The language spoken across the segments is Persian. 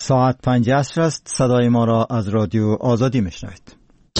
ساعت 5 عصر است. صدای ما را از رادیو آزادی میشنوید.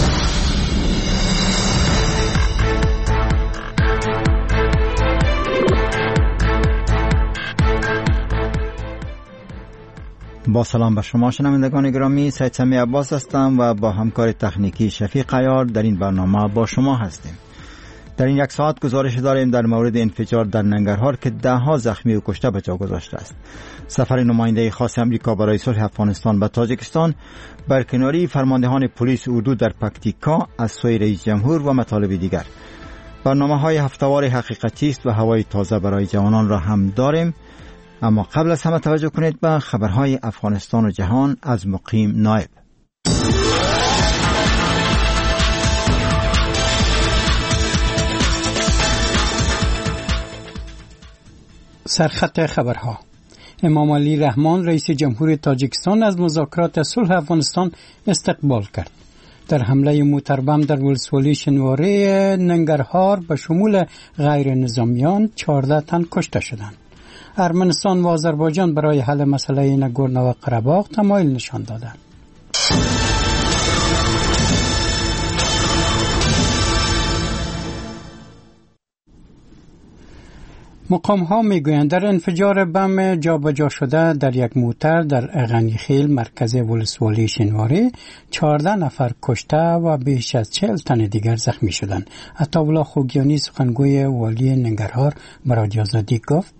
با سلام به شما شنوندگان گرامی، سید سمی عباس هستم و با همکار تکنیکی شفیق عیار در این برنامه با شما هستیم. در این یک ساعت گزارش داریم در مورد انفجار در ننگرهار که 10 زخمی و کشته به جا گذاشته است. سفر نماینده خاص امریکا برای صلح افغانستان به تاجیکستان، برکناری فرماندهان پلیس اردو در پکتیکا از سوی رئیس جمهور و مطالب دیگر. برنامه‌های هفته‌وار حقیقتی است و هوای تازه برای جوانان را هم داریم. اما قبل از همه توجه کنید به خبرهای افغانستان و جهان از مقیم نایب. سرخط خبرها. امام علی رحمان رئیس جمهور تاجیکستان از مذاکرات صلح افغانستان استقبال کرد. در حمله موتربم در ولسوالی شنواره ننگرهار به شمول غیر نظامیان 14 تن کشته شدند. ارمنستان و آذربایجان برای حل مسئله نگورنو قره‌باغ تمایل نشان دادند. مقام ها میگویند در انفجار بم جابجا شده در یک موتر در اغنیخیل مرکز ولسوالی شنواره 14 نفر کشته و بیش از 40 تن دیگر زخمی شدند. عطاالله خوگیانی سخنگوی والی ننگرهار به رادیو آزادی گفت: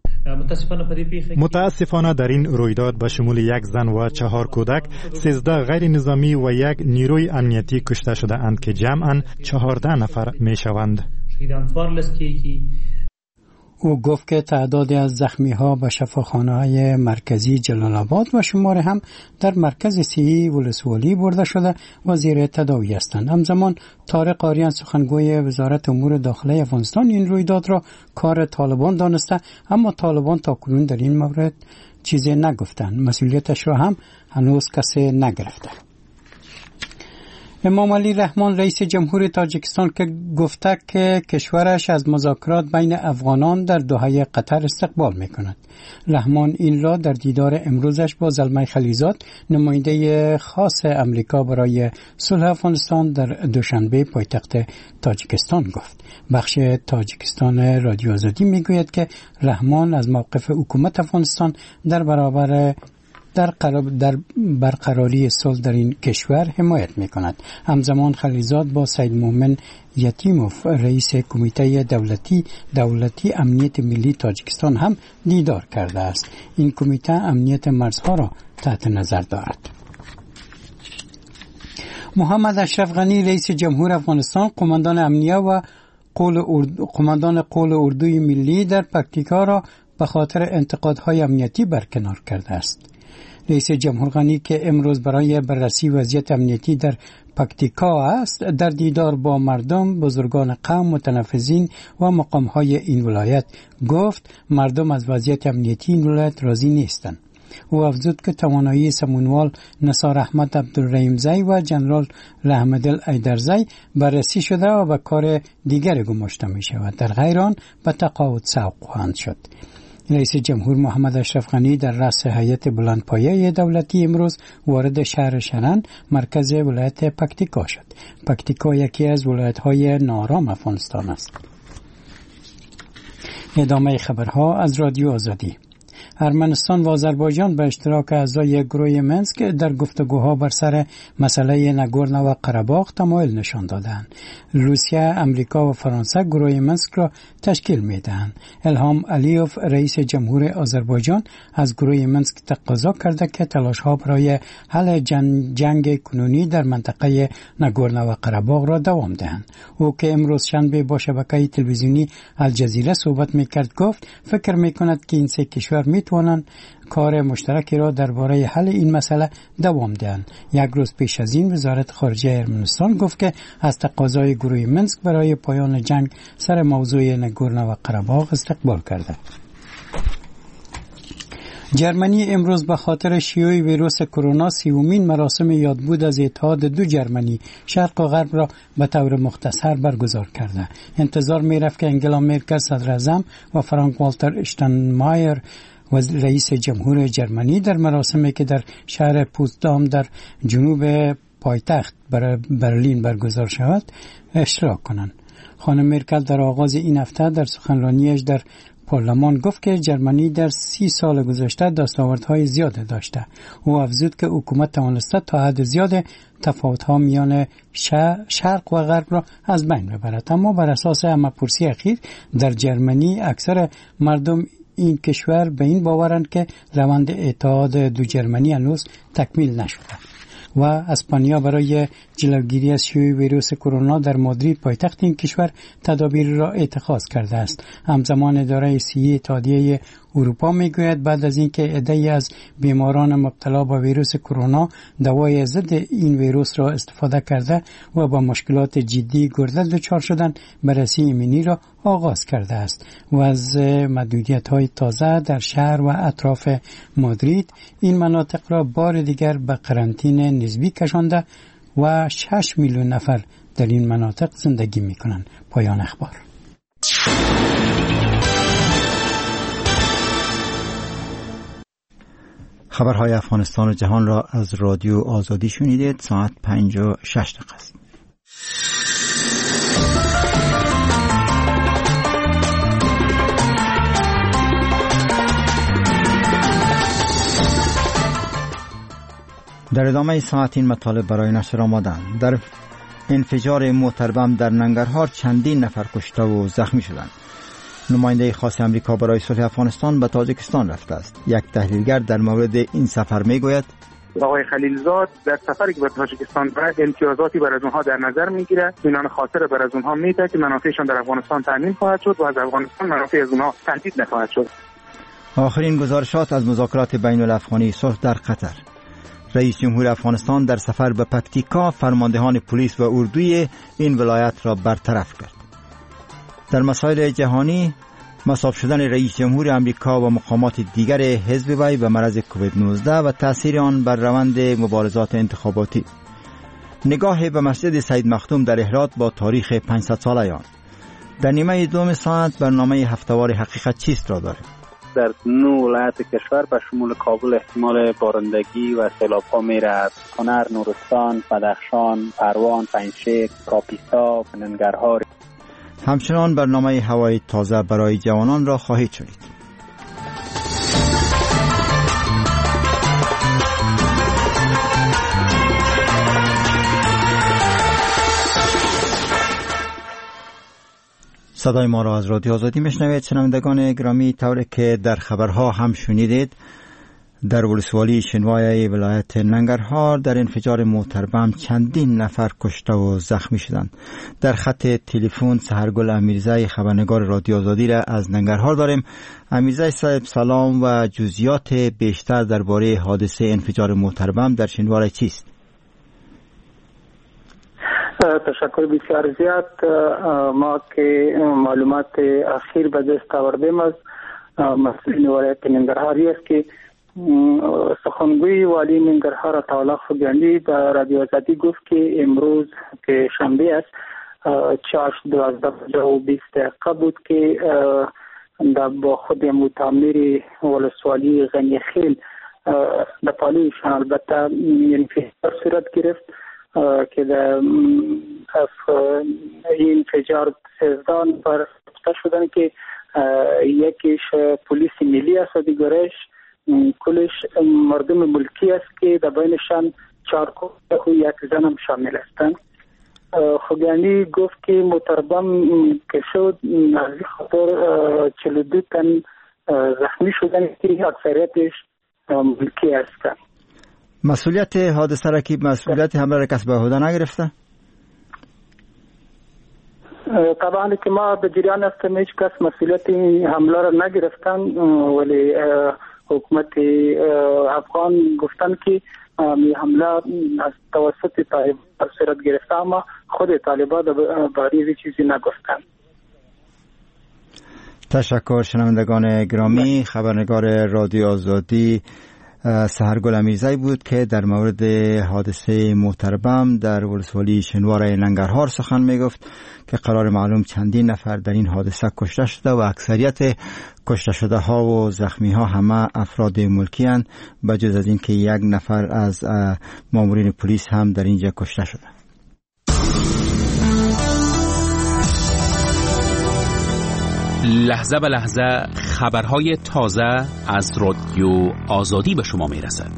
متاسفانه در این رویداد به شمول 1 زن و 4 کودک 13 غیر نظامی و 1 نیروی امنیتی کشته شده اند که جمعاً 14 نفر می شوند. او گفت که تعدادی از زخمی ها به شفاخانه‌های مرکزی جلال آباد و شمار هم در مرکز صحی ولسوالی برده شده و زیر تداوی هستند. همزمان طارق آریان سخنگوی وزارت امور داخلی افغانستان این رویداد را کار طالبان دانسته، اما طالبان تاکنون در این مورد چیزی نگفتند. مسئولیتش را هم هنوز کسی نگرفته. امام علی رحمان رئیس جمهور تاجیکستان که گفته که کشورش از مذاکرات بین افغانان در دوحه قطر استقبال میکند. رحمان این را در دیدار امروزش با زلمه خلیزاد نماینده خاص امریکا برای صلح افغانستان در دوشنبه پایتخت تاجیکستان گفت. بخش تاجیکستان رادیو آزادی میگوید که رحمان از موقف حکومت افغانستان در برابر برقراری صلح در این کشور حمایت میکند. همزمان خلیزاد با سید مومن یتیموف رئیس کمیته دولتی امنیت ملی تاجیکستان هم دیدار کرده است. این کمیته امنیت مرزها را تحت نظر دارد. محمد اشرف غنی رئیس جمهور افغانستان قماندان امنیه و قماندان قول اردوی ملی در پکتیکا را به خاطر انتقادهای امنیتی برکنار کرده است. رئیس جمهور غنی که امروز برای بررسی وضعیت امنیتی در پکتیکا است، در دیدار با مردم، بزرگان قوم، متنفذین و مقامهای این ولایت گفت مردم از وضعیت امنیتی این ولایت راضی نیستند. او افزود که توانایی سمونوال نثار احمد عبدالرحیمزی و جنرال رحمدل ایدرزی بررسی شده و به کار دیگر گماشته می شود. در غیر آن به تقاعد سوق خواهند شد. رئیس جمهور محمد اشرف غنی در رأس هیئت بلندپایه دولتی امروز وارد شهر شرن مرکز ولایت پکتیکا شد. پکتیکا یکی از ولایت‌های ناآرام افغانستان است. ادامه خبرها از رادیو آزادی. ارمنستان و آذربایجان به اشتراک اعضای گروه منسک در گفتگوها بر سر مسئله نگورنو قره‌باغ تمایل نشان دادند. روسیه، امریکا و فرانسه گروه منسک را تشکیل میدهند. الهام علیوف رئیس جمهور آذربایجان از گروه منسک تقاضا کرده که تلاش‌ها برای حل جنگ کنونی در منطقه نگورنو قره‌باغ را دوام دهند. او که امروز شنبه با شبکه تلویزیونی الجزیره صحبت میکرد گفت فکر میکند که این سه کشور میتوانند کار مشترکی را درباره حل این مسئله دوام دهند. یک روز پیش از این وزارت خارجه ارمنستان گفت که از تقاضای گروه منسک برای پایان جنگ سر موضوع نگورنو قره‌باغ استقبال کرده. جرمنی امروز به خاطر شیوع ویروس کرونا 30مین مراسم یادبود از اتحاد دو جرمنی شرق و غرب را به طور مختصر برگزار کرده. انتظار می رفت که انگلا مرکل صدر اعظم و فرانک والتر اشتاینمایر و رئیس جمهور جرمنی در مراسمی که در شهر پوتسدام در جنوب پایتخت برلین برگزار شود اشتراک کنند. خانم مرکل در آغاز این هفته در سخنرانیش در پارلمان گفت که جرمنی در 30 سال گذشته دستاوردهای زیاد داشته. او افزود که حکومت توانسته تا حد زیاد تفاوت‌ها میان شرق و غرب را از بین ببرد. اما بر اساس همه‌پرسی اخیر در جرمنی اکثر مردم این کشور به این باورند که روند اتحاد دو جرمنی هنوز تکمیل نشده. و اسپانیا برای جلوگیری از شیوع ویروس کرونا در مادرید پایتخت این کشور تدابیر را اتخاذ کرده است. همزمان اداره صحی اتحادیه اروپا میگوید بعد از اینکه عده‌ای از بیماران مبتلا به ویروس کرونا دوای ضد این ویروس را استفاده کرده و با مشکلات جدی گرده دچار شدند، بررسی ایمنی را آغاز کرده است. و از محدودیت‌های تازه در شهر و اطراف مادرید این مناطق را بار دیگر به قرنطینه نسبی کشانده و 6 میلیون نفر در این مناطق زندگی می‌کنند. پایان اخبار. خبرهای افغانستان و جهان را از رادیو آزادی شنیدید. ساعت 5:06 است. در ادامه ساعت این مطالب برای نشر آمدند. در انفجار موتر بم در ننگرهار چندین نفر کشته و زخمی شدند. نماینده خاص امریکا برای صلح افغانستان به تاجیکستان رفته است. یک تحلیلگر در مورد این سفر میگوید آقای خلیلزاد در سفری که به تاجیکستان رفت امتیازاتی بر از اونها در نظر میگیره، اینان خاطر بر از اونها میده که منافعشان در افغانستان تامین خواهد شد و از افغانستان منافع از اونها تهدید نخواهد شد. آخرین گزارشات از مذاکرات بین الافغانی صلح در قطر. رئیس جمهور افغانستان در سفر به پکتیکا فرماندهان پلیس و اردوی این ولایت را برطرف کرد. در مسائل جهانی، مصاب شدن رئیس جمهور امریکا و مقامات دیگر حزب وی به مرض کووید 19 و تأثیر آن بر روند مبارزات انتخاباتی. نگاه به مسجد سید مختوم در احرات با تاریخ 500 ساله آن. در نیمه دوم ساعت برنامه هفتهوار حقیقت چیست را داریم. در 9 ولایت کشور به شمول کابل احتمال بارندگی و سیلاب‌ها میرد. کنر، نورستان، بدخشان، پروان، پنجشیر، کاپیسا، ننگرهار. همچنان برنامه هوای تازه برای جوانان را خواهید شنید. صدای ما را از رادیو آزادی میشنوید. شنوندگان گرامی، طوری که در خبرها هم شنیدید، در ولسوالی شنوای ولایت ننگرهار در انفجار موتر بم چندین نفر کشته و زخمی شدند. در خط تلفن سحرگل امیرزی خبرنگار رادیو آزادی را از ننگرهار داریم. امیرزی صاحب سلام و جزئیات بیشتر درباره حادثه انفجار موتر بم در شنوار چیست؟ تشکر بسیار زیاد. ما که معلومات اخیر به دست آوردیم از مسئولین ولایت ننگرهاری است که سخنگوی والی ننگرهار عطاالله خوگیانی به رادیو آزادی گفت که امروز که شنبه است 4:12 بود که با خود متعمر ولسوالی غنیخیل در پالیشان البته انفجار صورت گرفت که در این انفجار 13 نفر کشته شدند که یکیش پلیس ملی است و دیگرش کلش مردم ملکی است که در بینشان 4 کودک و 1 زن هم شامل هستند. خوگیانی گفت که موتر بم که شد از این خاطر 42 تن زخمی شدند که اکثریتش ملکی هستند. مسئولیت حادثه را که مسئولیت حمله را کس به عهده نگرفته؟ طبعا که ما به جریان هستیم هیچ کس مسئولیت حمله را نگرفتن، ولی حکومت افغان گفتن که حمله از توسط طالبان صورت گرفته، اما خود طالبان باره چیزی نگفتن. تشکر. شنوندگان گرامی، خبرنگار رادیو آزادی سحرگل امیرزی بود که در مورد حادثه موتربم در ولسوالی شنوار ننگرهار سخن می گفت که قرار معلوم چندین نفر در این حادثه کشته شده و اکثریت کشته شده ها و زخمی ها همه افراد ملکی اند، بجز از این که یک نفر از مامورین پلیس هم در اینجا کشته شده. لحظه به لحظه خبرهای تازه از رادیو آزادی به شما می رسد.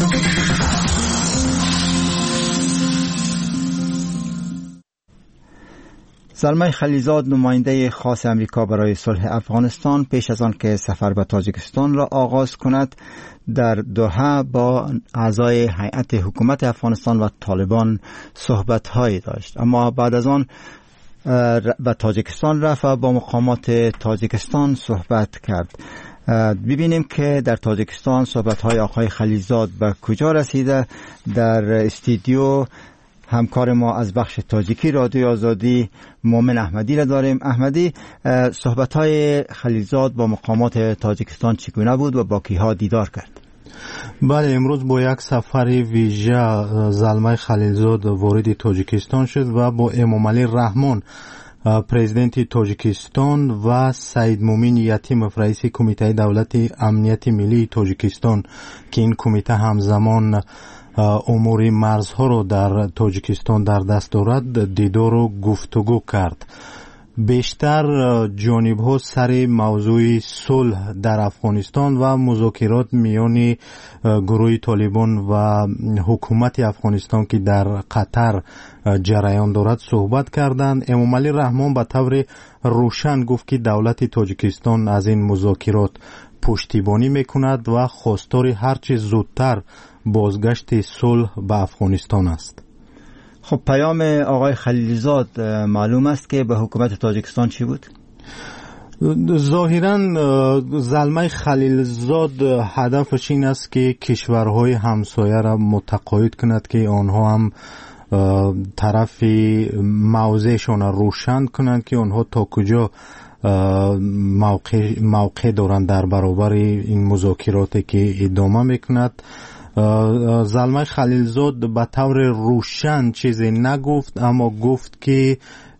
زلمه خلیلزاد نماینده خاص امریکا برای صلح افغانستان پیش از آن که سفر به تاجیکستان را آغاز کند در دوحه با اعضای هیئت حکومت افغانستان و طالبان صحبت‌هایی داشت، اما بعد از آن به تاجیکستان رفت و با مقامات تاجیکستان صحبت کرد. ببینیم که در تاجیکستان صحبت‌های آقای خلیلزاد به کجا رسیده. در استودیو همکار ما از بخش تاجیکی رادیو آزادی مومن احمدی را داریم. احمدی، صحبت‌های خلیلزاد با مقامات تاجیکستان چگونه بود و با کیها دیدار کرد؟ بله، امروز با یک سفر ویژه زلمه خلیلزاد وارد تاجیکستان شد و با امامعلی رحمان پرزیدنت تاجیکستان و سید مومین یتیمов رئیس کمیته دولت امنیت ملی تاجیکستان که این کمیته همزمان امور مرزها رو در تاجیکستان در دست دارد دیدار و گفتگو کرد. بیشتر جانب‌ها سر موضوع صلح در افغانستان و مذاکرات میان گروه طالبان و حکومت افغانستان که در قطر جریان دارد صحبت کردند. امامعلی رحمان به طور روشن گفت که دولت تاجیکستان از این مذاکرات پشتیبانی میکند و خواستار هرچه زودتر بازگشت صلح به افغانستان است. خب پیام آقای خلیلزاد معلوم است که به حکومت تاجیکستان چی بود؟ ظاهراً زلمه خلیلزاد هدفش این است که کشورهای همسایه را متقاعد کند که آنها هم طرف موضعشان را روشن کنند که آنها تا کجا موقع دارند در برابر این مذاکراتی که ادامه میکند. زلمه خلیلزاد به طور روشن چیزی نگفت، اما گفت که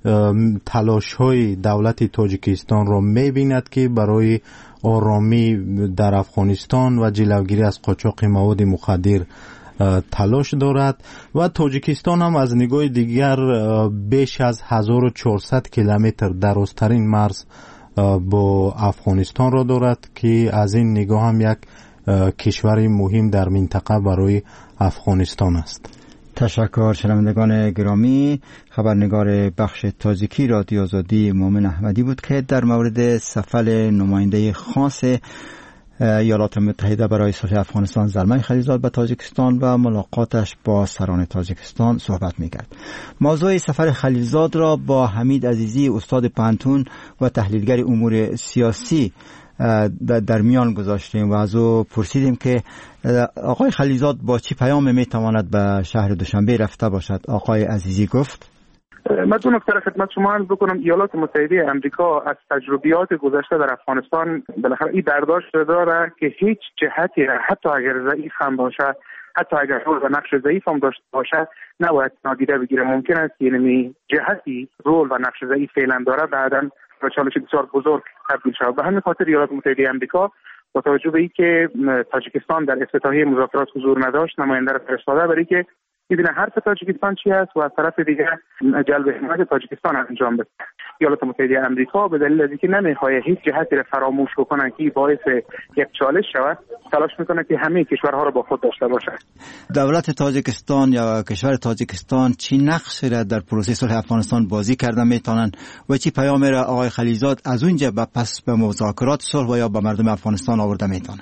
تلاش‌های دولت تاجیکستان را می‌بیند که برای آرامی در افغانستان و جلوگیری از قاچاق مواد مخدر تلاش دارد و تاجیکستان هم از نگاه دیگر بیش از 1400 کیلومتر درازترین مرز با افغانستان را دارد که از این نگاه هم یک کشور مهم در منطقه برای افغانستان است. تشکر. شنوندگان گرامی، خبرنگار بخش تاجیکی رادیو آزادی مومن احمدی بود که در مورد سفر نماینده خاص ایالات متحده برای صلح افغانستان زلمه خلیلزاد به تاجیکستان و ملاقاتش با سران تاجیکستان صحبت می‌کرد. موضوع سفر خلیلزاد را با حمید عزیزی استاد پانتون و تحلیلگر امور سیاسی در میان گذاشتیم و از او پرسیدیم که آقای خلیلزاد با چی پیام میتواند به شهر دوشنبه رفته باشد. آقای عزیزی گفت من دو نکته خدمت شما عرض بکنم. ایالات متحده آمریکا از تجربیات گذشته در افغانستان بالاخره این برداشت داره که هیچ جهتی حتی اگر ضعیف هم باشه، حتی اگر رول و نقش ضعیف هم داشته باشه، نباید نادیده بگیره. ممکن است یعنی جهتی رول و نقش ضعیف فعلا داره بعداً به چالش بسیار بزرگ تبدیل شود. به همین خاطر ایالات متحده آمریکا با توجه به اینکه تاجیکستان در افتتاحیه مذاکرات حضور نداشت، نماینده را فرستاده برای که ببینه حرف تاجیکستان چی است و از طرف دیگر جلب حمایت تاجیکستان انجام بده. ایالات متحده آمریکا به دلیل اینکه نمیخواد هیچ جهتی را فراموش بکنه که باعث یک چالش شود، تلاش میکنه که همه کشورها را با خود داشته باشه. دولت تاجیکستان یا کشور تاجیکستان چی نقشی را در پروسه صلح افغانستان بازی کرده میتونن و چی پیام را آقای خلیلزاد از اونجا پس به مذاکرات صلح و یا به مردم افغانستان آورده میتونه؟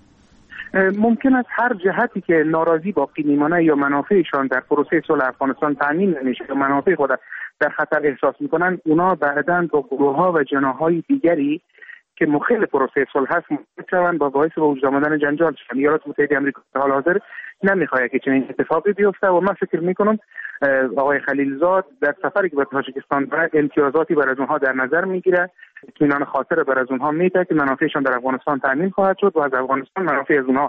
ممکن است هر جهتی که ناراضی باقی میمانه یا منافعشان در پروسه صلح افغانستان تامین نمیشه یا منافع خود در خطر احساس میکنن، اونا بعداً با گروه‌ها و جناح‌های دیگری که مخالف پروسه صلح هست میتونن با باعث به وجود آمدن جنجال شن. ایالات متحده آمریکا در حال حاضر نمیخواد که چنین اتفاقی بیفته و من فکر میکنم آقای خلیلزاد در سفری که به تاجیکستان داره امتیازاتی برای اونها در نظر میگیره، اطمینان خاطر برای اونها میده که منافعشان در افغانستان تامین خواهد شد و از افغانستان منافع از اونها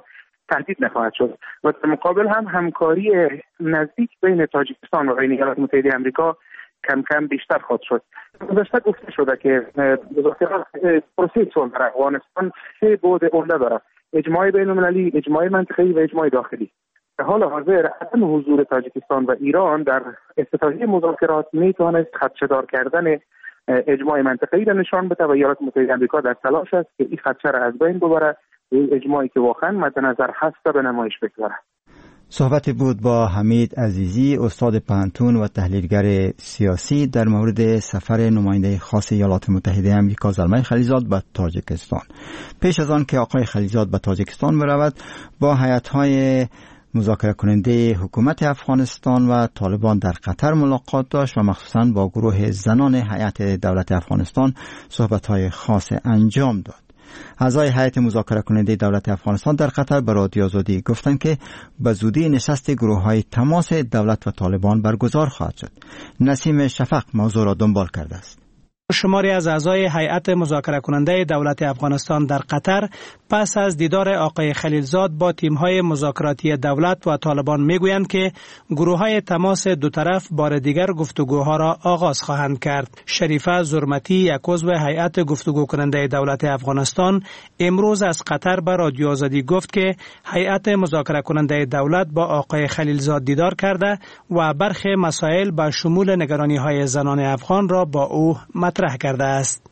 تهدید نخواهد شد. و در مقابل هم همکاری نزدیک بین تاجیکستان و بین ایالات متحده آمریکا کم کم بیشتر خواهد شد. گذشته گفته شده که مذاکرات پروسه صلح در افغانستان 3 بعد عمده دارد: اجماع بین‌المللی، اجماع منطقه‌ای و اجماع داخلی. در حال حاضر عدم حضور تاجیکستان و ایران در افتتاحیه مذاکرات میتواند خدشه‌دار کردن اجماع منطقه‌ای را نشان بده و ایالات متحده آمریکا در تلاش است که این خدشه را از بین ببره، اجماعی که واقعا مد نظر هست به نمایش بگذاره. صحبت بود با حمید عزیزی، استاد پوهنتون و تحلیلگر سیاسی در مورد سفر نماینده خاص ایالات متحده آمریکا زلمه خلیلزاد به تاجیکستان. پیش از آن که آقای خلیلزاد به تاجیکستان برود، با هیئت‌های مذاکره کننده حکومت افغانستان و طالبان در قطر ملاقات داشت و مخصوصاً با گروه زنان هیئت دولت افغانستان صحبت‌های خاص انجام داد. اعضای هیئت مذاکره کننده دولت افغانستان در قطر به رادیو آزادی گفتند که به زودی نشست گروه‌های تماس دولت و طالبان برگزار خواهد شد. نسیم شفق موضوع را دنبال کرده است. شماری از اعضای هیئت مذاکره کننده دولت افغانستان در قطر پس از دیدار آقای خلیلزاد با تیم‌های مذاکراتی دولت و طالبان میگویند که گروه‌های تماس دو طرف بار دیگر گفتگوها را آغاز خواهند کرد. شریفه زرمتی، یک عضو هیئت گفتگو کننده دولت افغانستان، امروز از قطر به رادیو آزادی گفت که هیئت مذاکره کننده دولت با آقای خلیلزاد دیدار کرده و برخی مسائل به شمول نگرانی‌های زنان افغان را با او مطرح کرده است.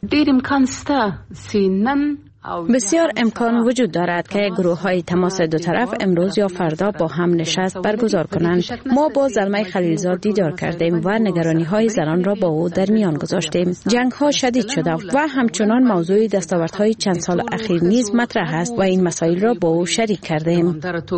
بسیار امکان وجود دارد که گروه‌های تماس دو طرف امروز یا فردا با هم نشست برگزار کنند. ما با زلمه خلیلزاد دیدار کردیم و نگرانی‌های زنان را با او در میان گذاشتیم. جنگ‌ها شدید شده و همچنان موضوع دستاوردهای چند سال اخیر نیز مطرح است و این مسائل را با او شریک کردیم.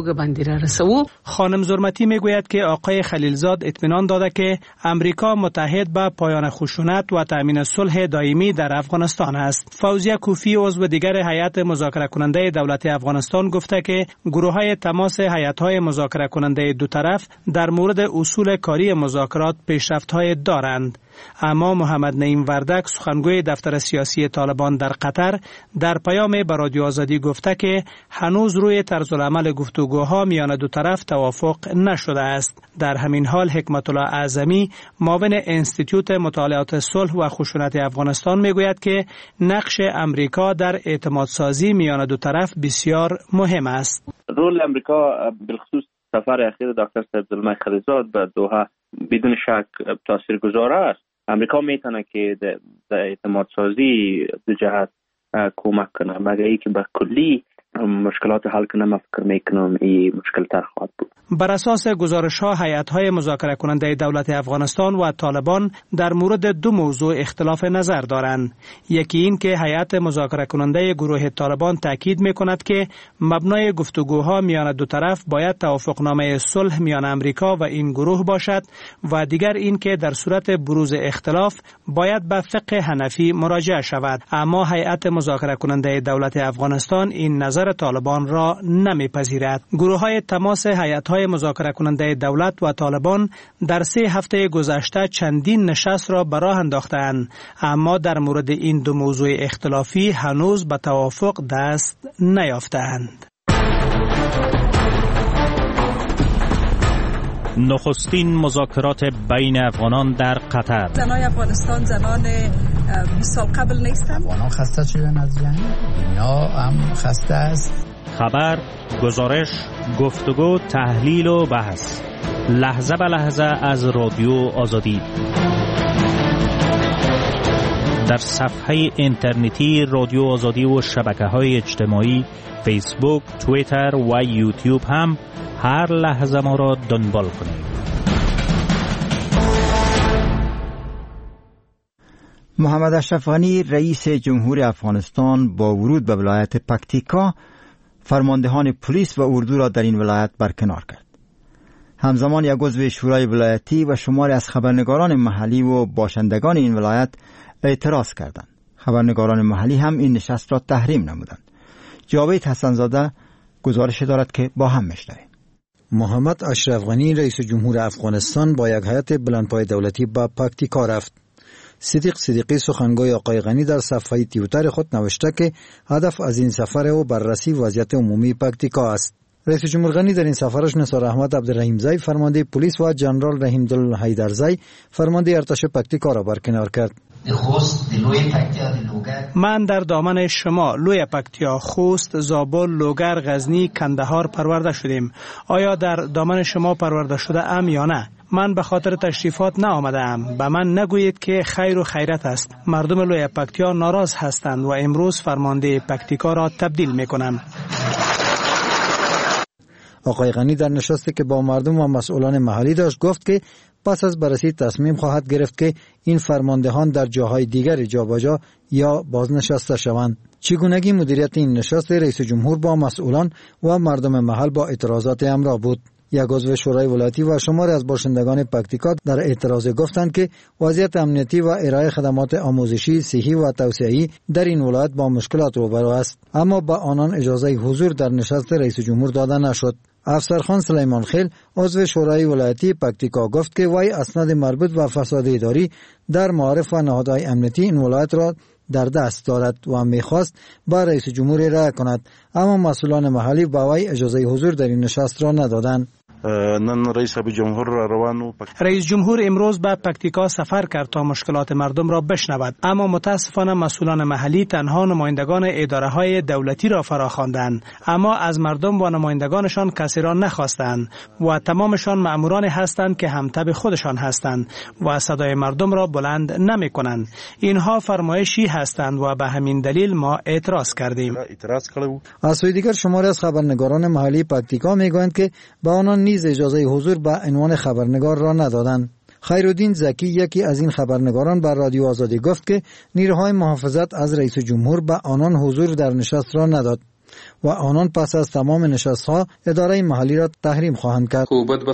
خانم زرمتی میگوید که آقای خلیلزاد اطمینان داده که امریکا متحد به پایان خشونت و تامین صلح دائمی در افغانستان است. فوزیه کوفی، عضو دیگر هیئت مذاکره کننده دولت افغانستان، گفته که گروه‌های تماس هیئت‌های مذاکره کننده دو طرف در مورد اصول کاری مذاکرات پیشرفت‌های دارند. اما محمد نعیم وردک، سخنگوی دفتر سیاسی طالبان در قطر، در پیام به رادیو آزادی گفته که هنوز روی طرز العمل گفتگوها میان دو طرف توافق نشده است. در همین حال حکمت الله اعظمی، معاون انستیتوت مطالعات صلح و خشونت افغانستان، میگوید که نقش امریکا در اعتماد سازی میان دو طرف بسیار مهم است. رول امریکا بالخصوص سفر اخیر دکتر صاحب زلمه خلیلزاد به دوحه بدون شک تاثیرگذار است. امریکا میتونه که در اعتماد سازی دو جهت کمک کنه، مگر اینکه به کلی مشکلات حل کنه. من فکر میکنم این مشکل تر خواهد بود. بر اساس گزارش‌ها، هیئت‌های مذاکره کننده دولت افغانستان و طالبان در مورد دو موضوع اختلاف نظر دارند. یکی این که هیئت مذاکره کننده گروه طالبان تاکید می‌کند که مبنای گفتگوها میان دو طرف باید توافقنامه صلح میان امریکا و این گروه باشد و دیگر این که در صورت بروز اختلاف باید به فقه حنفی مراجعه شود. اما هیئت مذاکره کننده دولت افغانستان این نظر طالبان را نمی‌پذیرد. گروه‌های تماس هیئت‌های مذاکره کننده دولت و طالبان در 3 هفته گذشته چندین نشست را به راه انداختند، اما در مورد این دو موضوع اختلافی هنوز به توافق دست نیافتند. نخستین مذاکرات بین افغانان در قطر. زنان افغانستان زنان 20 سال قبل نیستند. افغانان خسته شدن از جنگ، دنیا هم خسته است. خبر، گزارش، گفتگو، تحلیل و بحث، لحظه به لحظه از رادیو آزادی. در صفحه اینترنتی رادیو آزادی و شبکه‌های اجتماعی فیسبوک، توییتر و یوتیوب هم هر لحظه ما را دنبال کنید. محمد اشرف غنی، رئیس جمهور افغانستان، با ورود به ولایت پکتیکا فرماندهان پلیس و اردو را در این ولایت برکنار کرد. همزمان یک عضو شورای ولایتی و شماری از خبرنگاران محلی و باشندگان این ولایت اعتراض کردند. خبرنگاران محلی هم این نشست را تحریم نمودند. جاوید حسنزاده گزارش دارد که با هم میشنویم. محمد اشرف غنی، رئیس جمهور افغانستان، با یک هیئت بلندپای دولتی به پکتیکا رفت. صدیق صدیقی، سخنگوی آقای غنی، در صفحه توییتر خود نوشته که هدف از این سفر او بررسی وضعیت عمومی پکتیکا است. رئیس جمهور غنی در این سفرش نثار احمد عبدالرحیمزی فرمانده پلیس و جنرال رحیمدل حیدرزی فرمانده ارتش پکتیکا را برکنار کرد. من در دامن شما لوی پکتیا، خوست، زابل، لوگر، غزنی، کندهار پرورده شدیم. آیا در دامن شما پرورده شده ام یا نه؟ من به خاطر تشریفات نآمده ام. به من نگویید که خیر و خیرت است. مردم لوی پکتیا ناراض هستند و امروز فرمانده پکتیکا را تبدیل میکنم. آقای غنی در نشستی که با مردم و مسئولان محلی داشت گفت که پس از بررسی تصمیم خواهد گرفت که این فرماندهان در جاهای دیگر جابجا یا بازنشسته شوند. چگونگی مدیریت این نشست رئیس جمهور با مسئولان و مردم محل با اعتراضات همراه بود. یک عضو شورای ولایتی و شماری از باشندگان پکتیکا در اعتراض گفتند که وضعیت امنیتی و ارائه خدمات آموزشی، صحی و توسعه‌ای در این ولایت با مشکلات روبرو است، اما با آنان اجازه حضور در نشست رئیس جمهور داده نشد. افسرخان سلیمان خیل عضو شورای ولایتی پکتیکا گفت که وی اسناد مربوط به فساد اداری در معارف و نهادهای امنیتی این ولایت را در دست دارد و می‌خواست با رئیس جمهور ارائه کند، اما مسئولان محلی با وی اجازه حضور در این نشست را ندادند. رئیس جمهور امروز به پکتیکا سفر کرد تا مشکلات مردم را بشنود، اما متاسفانه مسئولان محلی تنها نمایندگان اداره های دولتی را فراخواندند، اما از مردم و نمایندگانشان کسی را نخواستند و تمامشان مأموران هستند که همتب خودشان هستند و صدای مردم را بلند نمی کنند. اینها فرمایشی هستند و به همین دلیل ما اعتراض کردیم. از سوی دیگر شماری از خبرنگاران محلی پکتیکا میگویند که به آنان نیز اجازه حضور به عنوان خبرنگار را ندادند. خیرالدین زکی یکی از این خبرنگاران بر رادیو آزادی گفت که نیروهای محافظت از رئیس جمهور به آنان حضور در نشست را نداد و آنان پس از تمام نشست‌ها اداره محلی را تحریم خواهند کرد.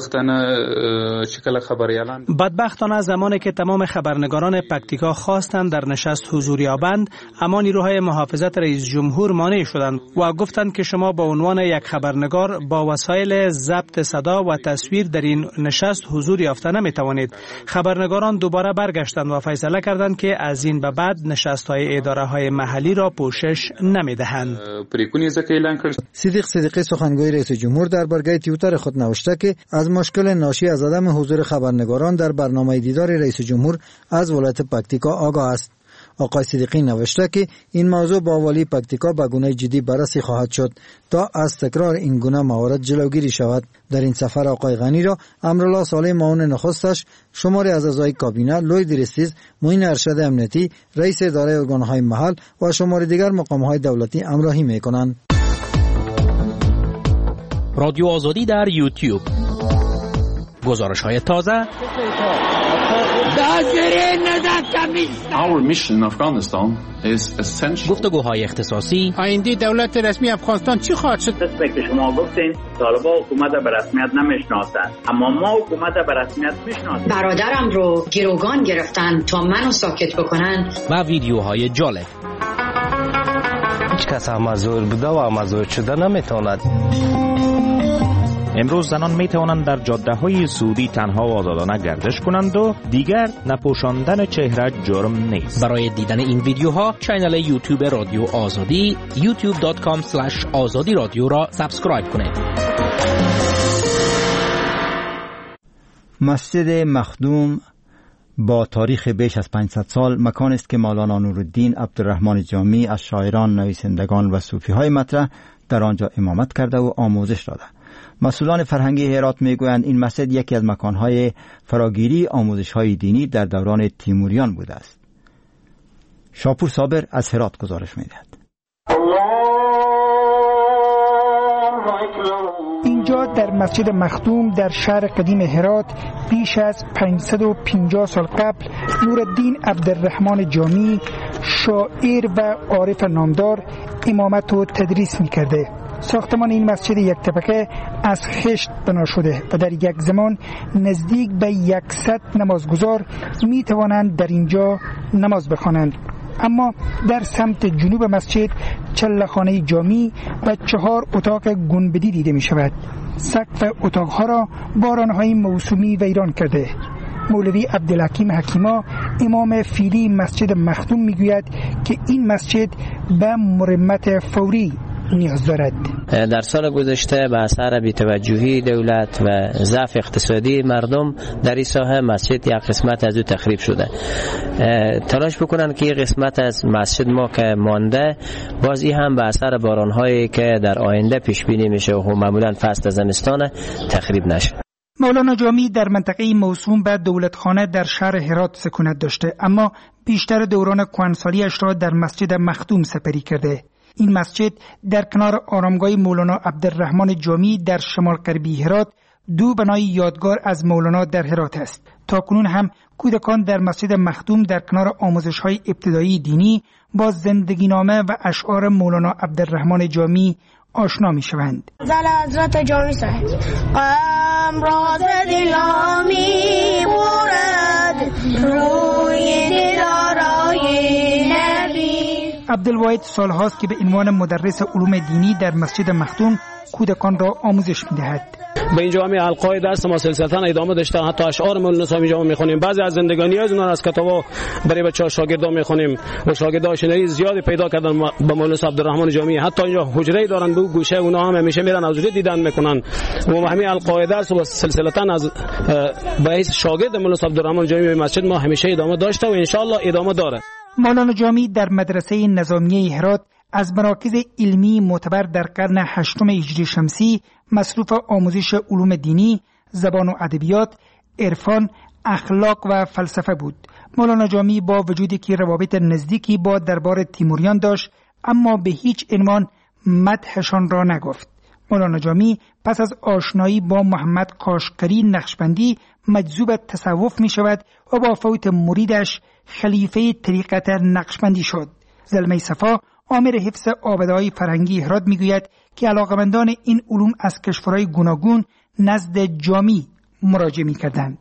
بدبختانه زمانی که تمام خبرنگاران پکتیکا خواستند در نشست حضور یابند، اما نیروهای محافظت رئیس جمهور مانع شدند و گفتند که شما به عنوان یک خبرنگار با وسایل ضبط صدا و تصویر در این نشست حضور یافته نمی توانید. خبرنگاران دوباره برگشتند و فیصله کردند که از این به بعد نشست‌های اداره‌های محلی را پوشش نمی‌دهند. صدیق صدیقی سخنگوی رئیس جمهور در برگه توییتر خود نوشته که از مشکل ناشی از عدم حضور خبرنگاران در برنامه دیدار رئیس جمهور از ولایت پکتیکا آگاه است. آقای صدیقی نوشته که این موضوع با والی پکتیکا به گونه جدی بررسی خواهد شد تا از تکرار این گونه موارد جلوگیری شود. در این سفر آقای غنی را امرالله صالح معاون نخستش، شماری از اعضای کابینه، لوی درستیز، معین ارشد امنیتی، رئیس اداره ارگانهای محل و شماری دیگر مقامهای دولتی همراهی می‌کنند. رادیو آزادی در یوتیوب. گزارش‌های تازه. گفتگوهای اختصاصی. آینده دولت رسمی افغانستان چی خواهد شد؟ قسمی که شما گفتین طالبان حکومت به رسمیت نمیشناسند، اما ما حکومت به رسمیت میشناسیم. برادرم رو گروگان گرفتن تا منو ساکت بکنن. و ویدیوهای جالب. هیچ کس مزور بوده و مزور شده نمیتواند. امروز زنان می توانند در جاده های سعودی تنها و آزادانه گردش کنند و دیگر نپوشاندن چهره جرم نیست. برای دیدن این ویدیوها کانال یوتیوب رادیو آزادی youtube.com/azadi رادیو را سابسکرایب کنید. مسجد مخدوم با تاریخ بیش از 500 سال مکان است که مولانا نورالدین عبدالرحمن جامی از شاعران، نویسندگان و صوفی‌های مطرح در آنجا امامت کرده و آموزش داده. مسئولان فرهنگی هرات میگویند این مسجد یکی از مکانهای فراگیری آموزش‌های دینی در دوران تیموریان بوده است. شاپور صابر از هرات گزارش می‌دهد. اینجا در مسجد مخدوم در شهر قدیم هرات بیش از 550 سال قبل نورالدین عبدالرحمن جامی، شاعر و عارف نامدار، امامت و تدریس می‌کرده. ساختمان این مسجد یک طبقه از خشت بنا شده و در یک زمان نزدیک به 100 نمازگزار می توانند در اینجا نماز بخوانند. اما در سمت جنوب مسجد چله‌خانه جامی و 4 اتاق گنبدی دیده می شود. سقف اتاقها را بارانهای موسومی ویران کرده. مولوی عبدالحکیم حکیما، امام فیلی مسجد مخدوم، میگوید که این مسجد به مرمت فوری نیاز دارد. در سال گذشته به اثر بی‌توجهی دولت و ضعف اقتصادی مردم در این ساحه مسجد یک قسمت از او تخریب شده. تلاش بکنن که یک قسمت از مسجد ما که مانده باز این هم به اثر باران‌هایی که در آینده پیش بینی میشه و معمولا فصل زمستان تخریب نشه. مولانا جامی در منطقه موسوم به دولتخانه در شهر هرات سکونت داشته، اما بیشتر دوران کهنسالی‌اش را در مسجد مخدوم سپری کرده. این مسجد در کنار آرامگاه مولانا عبدالرحمن جامی در شمال غربی هرات دو بنای یادگار از مولانا در هرات است. تا کنون هم کودکان در مسجد مخدوم در کنار آموزش‌های ابتدایی دینی با زندگی نامه و اشعار مولانا عبدالرحمن جامی آشنا می‌شوند. زل حضرت جامی صاحب قم راز دلامی برد روی دلارای نبی. عبدالواحد سالهاست که به عنوان مدرس علوم دینی در مسجد مخدوم کودکان را آموزش می‌دهد. به اینجا همه حلقه‌های درس ما سلسلتاً ادامه داشته، حتی اشعار مولانا صاحب اینجا می‌خونیم. بعضی از زندگانی از اونها از کتابا برای بچه‌ها شاگردان می‌خونیم و شاگردان شنری زیادی پیدا کردن به مولانا عبدالرحمن جامی. حتی اینجا حجره دارن به گوشه اونها هم همیشه میرن از اونجا دیدن میکنن و همه حلقه‌های درس و سلسلتاً از باعث شاگرد مولانا عبدالرحمن جامی به مسجد ما همیشه ادامه داشته و ان شاءالله ادامه داره. مولانا جامی در مدرسه نظامیه هرات از مراکز علمی معتبر در قرن هشتم هجری شمسی مصروف آموزش علوم دینی، زبان و ادبیات، عرفان، اخلاق و فلسفه بود. مولانا جامی با وجودی که روابط نزدیکی با دربار تیموریان داشت، اما به هیچ عنوان مدحشان را نگفت. مولانا جامی پس از آشنایی با محمد کاشقری نقشبندی مجذوب تصوف می شود و با فوت مریدش خلیفه طریقت نقشبندی شد. زلمه صفا آمر حفظ آباده‌های فرهنگی هرات میگوید که علاقمندان این علوم از کشورهای گوناگون نزد جامی مراجعه می‌کردند.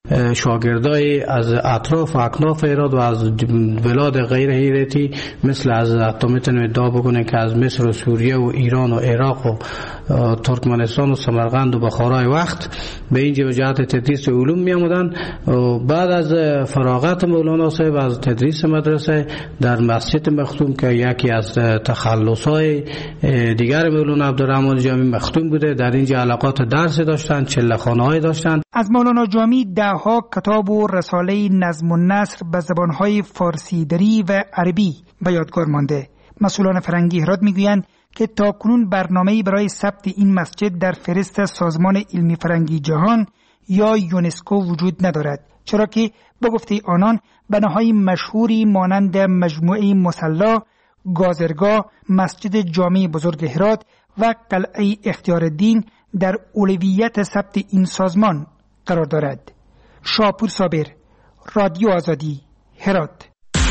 شاگردای از اطراف و اکناف ایران و از بلاد غیر ایرانی مثل از حتی میتونیم ادعا بکنه که از مصر و سوریه و ایران و عراق و ترکمنستان و سمرقند و بخارای وقت به این جهت تدریس علوم می آمدن. بعد از فراغت مولانا صاحب از تدریس مدرسه در مسجد مخدوم که یکی از تخلصهای دیگر مولانا عبدالرحمن جامی مخدوم بوده، در اینجا علاقات درس داشتن، چله‌خانه‌ای داشتن. از مولانا جامی ها کتاب و رساله نظم و نثر به زبانهای فارسی دری و عربی به یادگار مانده. مسئولان فرهنگی هرات میگویند که تاکنون برنامه‌ای برای ثبت این مسجد در فهرست سازمان علمی فرهنگی جهان یا یونسکو وجود ندارد، چرا که به گفته آنان بناهای مشهوری مانند مجموعه مصلی، گازرگاه، مسجد جامع بزرگ هرات و قلعه اختیارالدین در اولویت ثبت این سازمان قرار دارد. شاپور صابر، رادیو آزادی، هرات.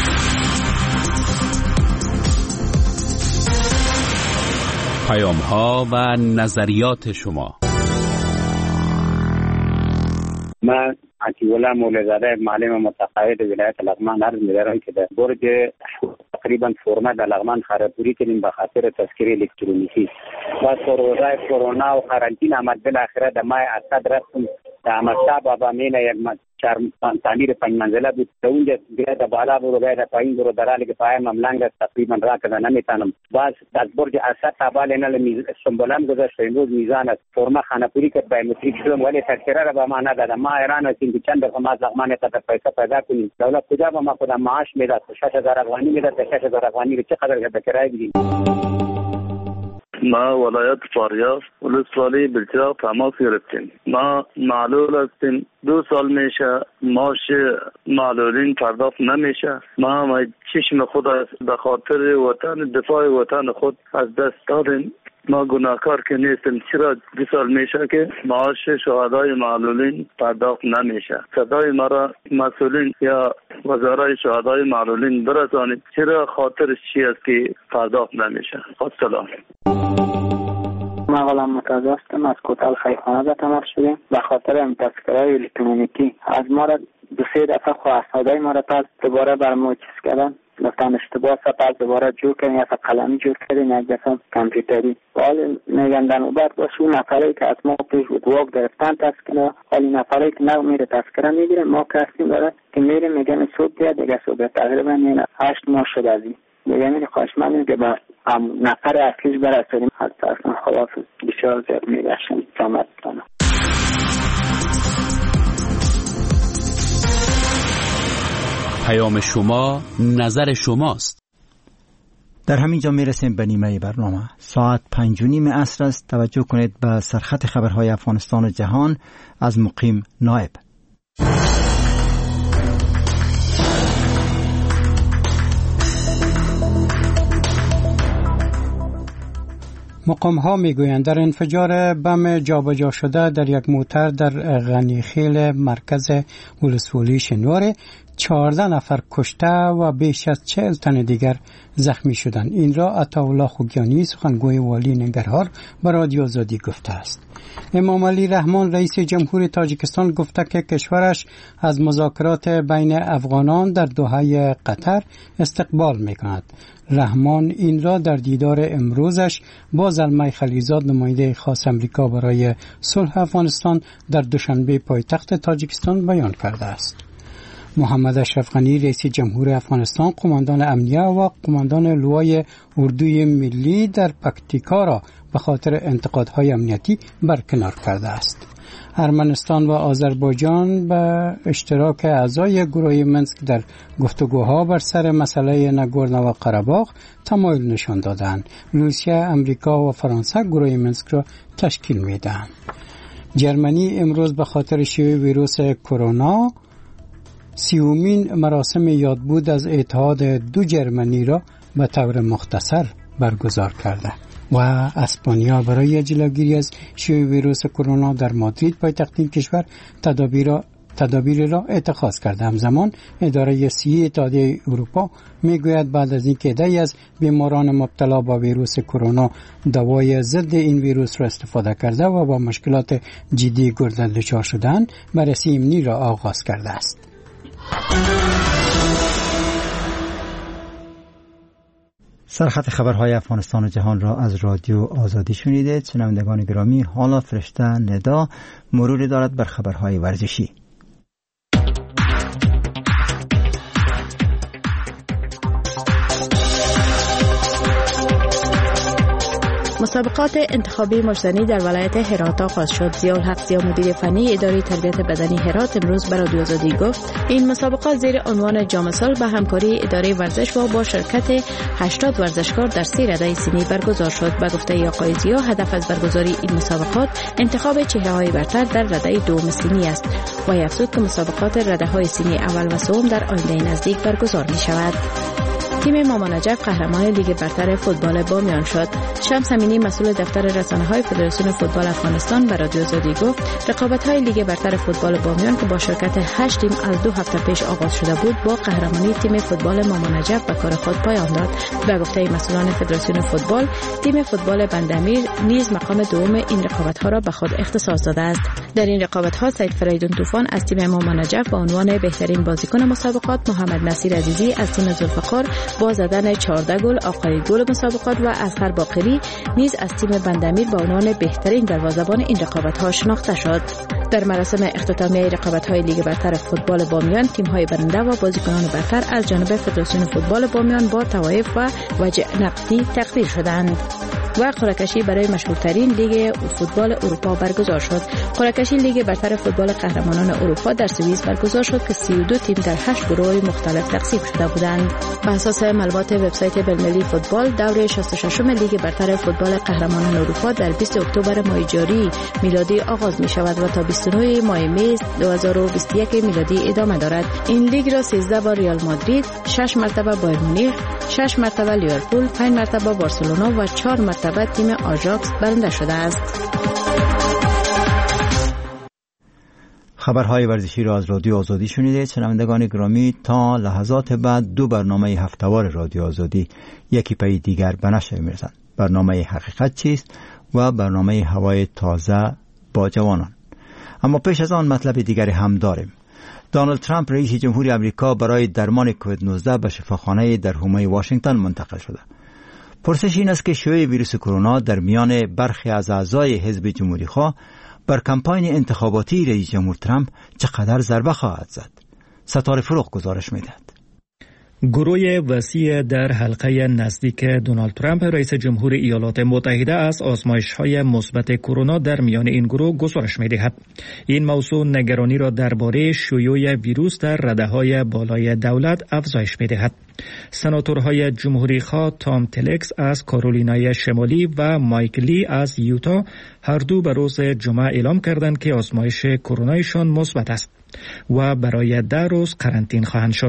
پیام‌ها و نظریات شما. من عطی‌الله مولوی‌زاده معلم متقاعد ولایت لغمان عرض می‌دارم که در برج تقریبا فرمه در لغمان خرابوری کردیم به خاطر تذکره الکترونیکی. بعد روزای کرونا و قرنطینه آمد، بالاخره در ماه اسد رفتم در احمدشاه بابا مینه یک تعمیر 5 منزله بود، در اونجا باید بالا برو باید پایین برو در حالی که پایم هم لنگ است تقریبا را کده نمیتونم. باز از برج اسد تا بالا اینال سنبولم گذاشت، امروز میزان است فرما خانپوری که بایومتریک شدم ولی تذکره را به ما ندادم. ما ایران هستیم که چند دفعه ما زغمان تا پیسه پیدا کنیم، دولت کجا به ما خودم معاش میداد؟ 6000 افغانی میداد، 6000 افغانی رو چقدر به کرایه بدیم؟ ما ولایت فاریاب ولسوالی بلچراغ تماس گرفتیم. ما معلول هستیم، 2 سال میشه معاش معلولین پرداخت نمیشه. ما چشم خود به خاطر وطن، دفاع وطن خود از دست دادیم. ما گناهکار که نیستیم، چرا 2 سال میشه که معاش شهدای معلولین پرداخت نمیشه؟ صدای ما را مسئولین یا وزرای شهدای معلولین برسانید، چرا خاطرش چی است که پرداخت نمیشه؟ السلام. ما غلام متعزی هستم، از کوتال خیخانه به تماس شدیم به خاطر این تذکره الکترونیکی. از ما را 2-3 دفعه خواستادای ما را پس دوباره برمو چیز کردن، گفتن اشتباه پس دوباره جور کردن، یا قلمی جور کردن، یک دفعه کامپیوتری. حال میگندن او بعد باشه اون نفرهایی که از ما پیش بود واق گرفتن تذکره، حالی نفرهایی که نه میره تذکره میگیره، ما کسیم داره که میره میگن صبح بیاد دیگه صبح تقریبا 8 ماه شده از این دیگه میره. خواهش من که با نفر اصلیش برسانیم. حتی اصلا خلافه بسیار زیاد میبخشم زحمت دارم. پیام شما نظر شماست. در همین جا میرسیم به نیمه برنامه. ساعت 5:30 عصر است. توجه کنید به سرخط خبرهای افغانستان و جهان از مقیم نایب. مقام ها میگویند در انفجار بم جابجا شده در یک موتر در غنیخیل مرکز ولسوالی شنوار 14 نفر کشته و بیش از 40 تن دیگر زخمی شدند. این را عطاالله خوگیانی سخنگوی والی ننگرهار به رادیو آزادی گفته است. امام علی رحمان رئیس جمهور تاجیکستان گفته که کشورش از مذاکرات بین افغانان در دوحه قطر استقبال میکند. رحمان این را در دیدار امروزش با زلمه خلیلزاد نماینده خاص امریکا برای صلح افغانستان در دوشنبه پایتخت تاجیکستان بیان کرده است. محمد اشرف غنی رئیس جمهور افغانستان قماندان امنیه و قماندان لوای اردوی ملی در پکتیکا را به خاطر انتقادهای امنیتی برکنار کرده است. ارمنستان و آذربایجان به اشتراک اعضای گروه منسک در گفتگوها بر سر مسئله ناگورنو قره‌باغ تمایل نشان دادند. روسیه، امریکا و فرانسه گروه منسک را تشکیل میدهند. جرمنی امروز به خاطر شیوع ویروس کرونا 30مین مراسم یادبود از اتحاد دو جرمنی را به طور مختصر برگزار کرده و اسپانیا برای جلوگیری از شیوع ویروس کرونا در مادرید پایتخت این کشور تدابیر را اتخاذ کرده. همزمان اداره صحی اتحادیه اروپا میگوید بعد از اینکه عده‌ای از بیماران مبتلا به ویروس کرونا دوای ضد این ویروس را استفاده کرده و با مشکلات جدی گردن دچار شدند، بررسی امنی را آغاز کرده است. سرخط خبرهای افغانستان و جهان را از رادیو آزادی شنیدید. شنوندگان گرامی، حالا فرشته ندا مروری دارد بر خبرهای ورزشی. مسابقات انتخابی مجتمعی در ولایت هرات آغاز شد. ضیاءالحق ضیا مدیر فنی اداره تربیت بدنی هرات امروز به رادیو آزادی گفت این مسابقات زیر عنوان جام صلح به همکاری اداره ورزش و با شرکت 80 ورزشکار در 3 رده سنی برگزار شد. به گفته آقای ضیا هدف از برگزاری این مسابقات انتخاب چهره‌های برتر در رده دوم سنی است و افزود که مسابقات رده‌های سنی اول و سوم در آینده نزدیک برگزار می شود. تیم مامان نجف قهرمان لیگ برتر فوتبال بامیان شد. شمس امینی مسئول دفتر رسانه‌های فدراسیون فوتبال افغانستان به رادیو آزادی گفت رقابت‌های لیگ برتر فوتبال بامیان که با شرکت 8 تیم از 2 هفته پیش آغاز شده بود با قهرمانی تیم فوتبال مامان نجف به کار خود پایان داد. به گفته مسئولان فدراسیون فوتبال، تیم فوتبال بندامیر نیز مقام دوم این رقابت‌ها را به خود اختصاص داده است. در این رقابت‌ها سید فریدون طوفان از تیم مامان نجف با عنوان بهترین بازیکن مسابقات، محمد نصیر عزیزی از تیم ذوالفقار با زدن 14 گل آقای گل مسابقات و اصغر باقری نیز از تیم بندامیر با عنوان بهترین دروازه‌بان این رقابت‌ها شناخته شد. در مراسم اختتامیه رقابت‌های لیگ برتر فوتبال بامیان، تیم‌های برنده و بازیکنان برتر از جانب فدراسیون فوتبال بامیان با توایف و وجه نقدی تقدیر شدند و قرعه‌کشی برای مشهورترین لیگ فوتبال اروپا برگزار شد. قرعه‌کشی لیگ برتر فوتبال قهرمانان اروپا در سوئیس برگزار شد که 32 تیم در 8 گروه مختلف تقسیم شده بودند. بر اساس معلومات وبسایت بین‌المللی فوتبال، دور 66م لیگ برتر فوتبال قهرمانان اروپا در 20 اکتبر ماه جاری میلادی آغاز می شود و تا 29 ماه می 2021 میلادی ادامه دارد. این لیگ را 13 بار ریال مادرید، 6 مرتبه بایر مونیخ، 6 مرتبه لیورپول، 5 مرتبه بارسلونا و 4 مرتبه تیم آژاکس برنده شده است. خبرهای ورزشی را از رادیو آزادی شنیدید. شنوندگان گرامی، تا لحظات بعد 2 برنامه هفته‌وار رادیو آزادی یکی پی دیگر به نشر می‌رسند. برنامه حقیقت چیست و برنامه هوای تازه با جوانان. اما پیش از آن مطلب دیگری هم داریم. دونالد ترامپ رئیس جمهوری آمریکا برای درمان کووید 19 به شفاخانه در حومه واشنگتن منتقل شده. پرسش این است که شیوع ویروس کرونا در میان برخی از اعضای حزب جمهوری‌خواه بر کمپاین انتخاباتی رئیس جمهور ترامپ چقدر ضربه خواهد زد. ستاره فروغ گزارش می‌دهد. گروه وسیع در حلقه نزدیک دونالد ترامپ رئیس جمهور ایالات متحده از آزمایش‌های مثبت کرونا در میان این گروه گزارش می‌دهد. این موضوع نگرانی را درباره شیوع ویروس در رده‌های بالای دولت افزایش می‌دهد. سناتورهای جمهوری‌خواه تام تلکس از کارولینای شمالی و مایک لی از یوتا هر دو به روز جمعه اعلام کردند که آزمایش کرونایشان مثبت است و برای 10 روز قرنطینه خواهند شد.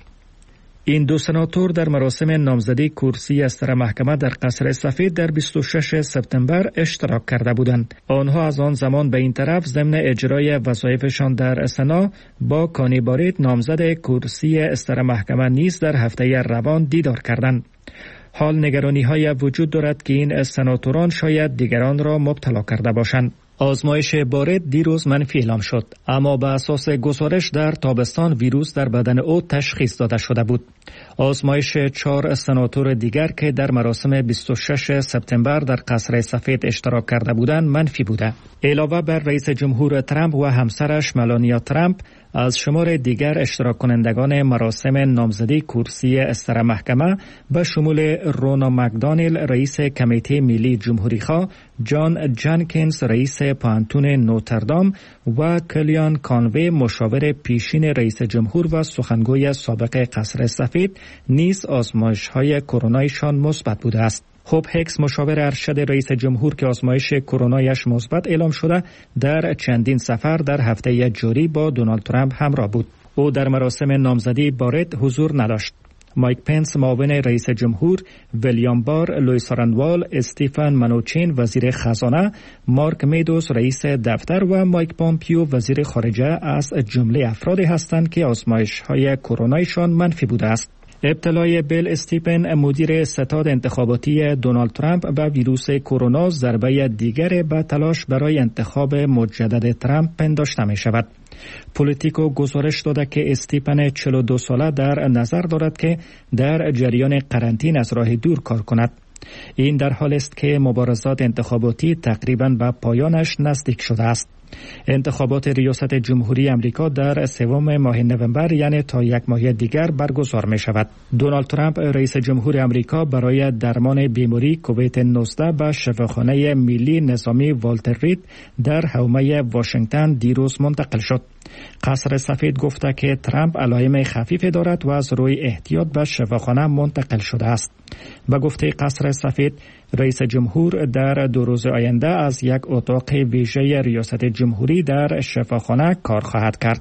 این دو سناتور در مراسم نامزدی کرسی استر محکمه در قصر سفید در 26 سپتامبر اشتراک کرده بودند. آنها از آن زمان به این طرف ضمن اجرای وظایفشان در سنا با کانی باریت نامزد کرسی استر محکمه نیز در هفته روان دیدار کردند. حال نگرانی‌های وجود دارد که این سناتوران شاید دیگران را مبتلا کرده باشند. آزمایش باریت دیروز منفی اعلام شد، اما به اساس گزارش در تابستان ویروس در بدن او تشخیص داده شده بود. آزمایش 4 سناتور دیگر که در مراسم 26 سپتامبر در قصر سفید اشتراک کرده بودند منفی بوده. علاوه بر رئیس جمهور ترامپ و همسرش ملانیا ترامپ، از شمار دیگر اشتراک کنندگان مراسم نامزدی کرسی استر محکمه به شمول رونا مکدانیل رئیس کمیته ملی جمهوری‌خواه، جان جانکینز رئیس پانتون نوتردام و کلیان کانوی مشاور پیشین رئیس جمهور و سخنگوی سابق قصر سفید نیز آزمایش‌های کرونایشان مثبت بوده است. خوب هکس مشاور ارشد رئیس جمهور که آزمایش کرونایش مثبت اعلام شده در چندین سفر در هفته جاری با دونالد ترامپ همراه بود. او در مراسم نامزدی باریت حضور نداشت. مایک پنس معاون رئیس جمهور، ویلیام بار، لوئیس رندوال، استیفن منوچین وزیر خزانه، مارک میدوز رئیس دفتر و مایک پامپیو وزیر خارجه از جمله افرادی هستند که آزمایش‌های کرونایشان منفی بوده است. ابتلای بیل استیپن مدیر ستاد انتخاباتی دونالد ترامپ به ویروس کرونا ضربه دیگر به تلاش برای انتخاب مجدد ترامپ پنداشته می شود. پولیتیکو گزارش داده که استیپن 42 ساله در نظر دارد که در جریان قرنطینه از راه دور کار کند. این در حالی است که مبارزات انتخاباتی تقریباً به پایانش نزدیک شده است. انتخابات ریاست جمهوری امریکا در 3 ماه نوامبر یعنی تا 1 ماه دیگر برگزار می شود. دونالد ترامپ رئیس جمهور امریکا برای درمان بیماری کووید 19 به شفاخانه ملی نظامی والتر رید در حومه واشنگتن دیروز منتقل شد. قصر سفید گفته که ترامپ علائم خفیف دارد و از روی احتیاط به شفاخانه منتقل شده است. به گفته قصر سفید، رئیس جمهور در 2 روز آینده از یک اتاق ویژه ریاست جمهوری در شفاخانه کار خواهد کرد.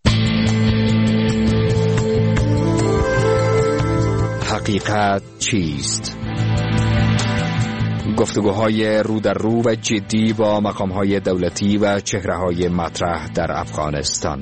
حقیقت چیست؟ گفتگوهای رو در رو و جدی با مقام‌های دولتی و چهره‌های مطرح در افغانستان.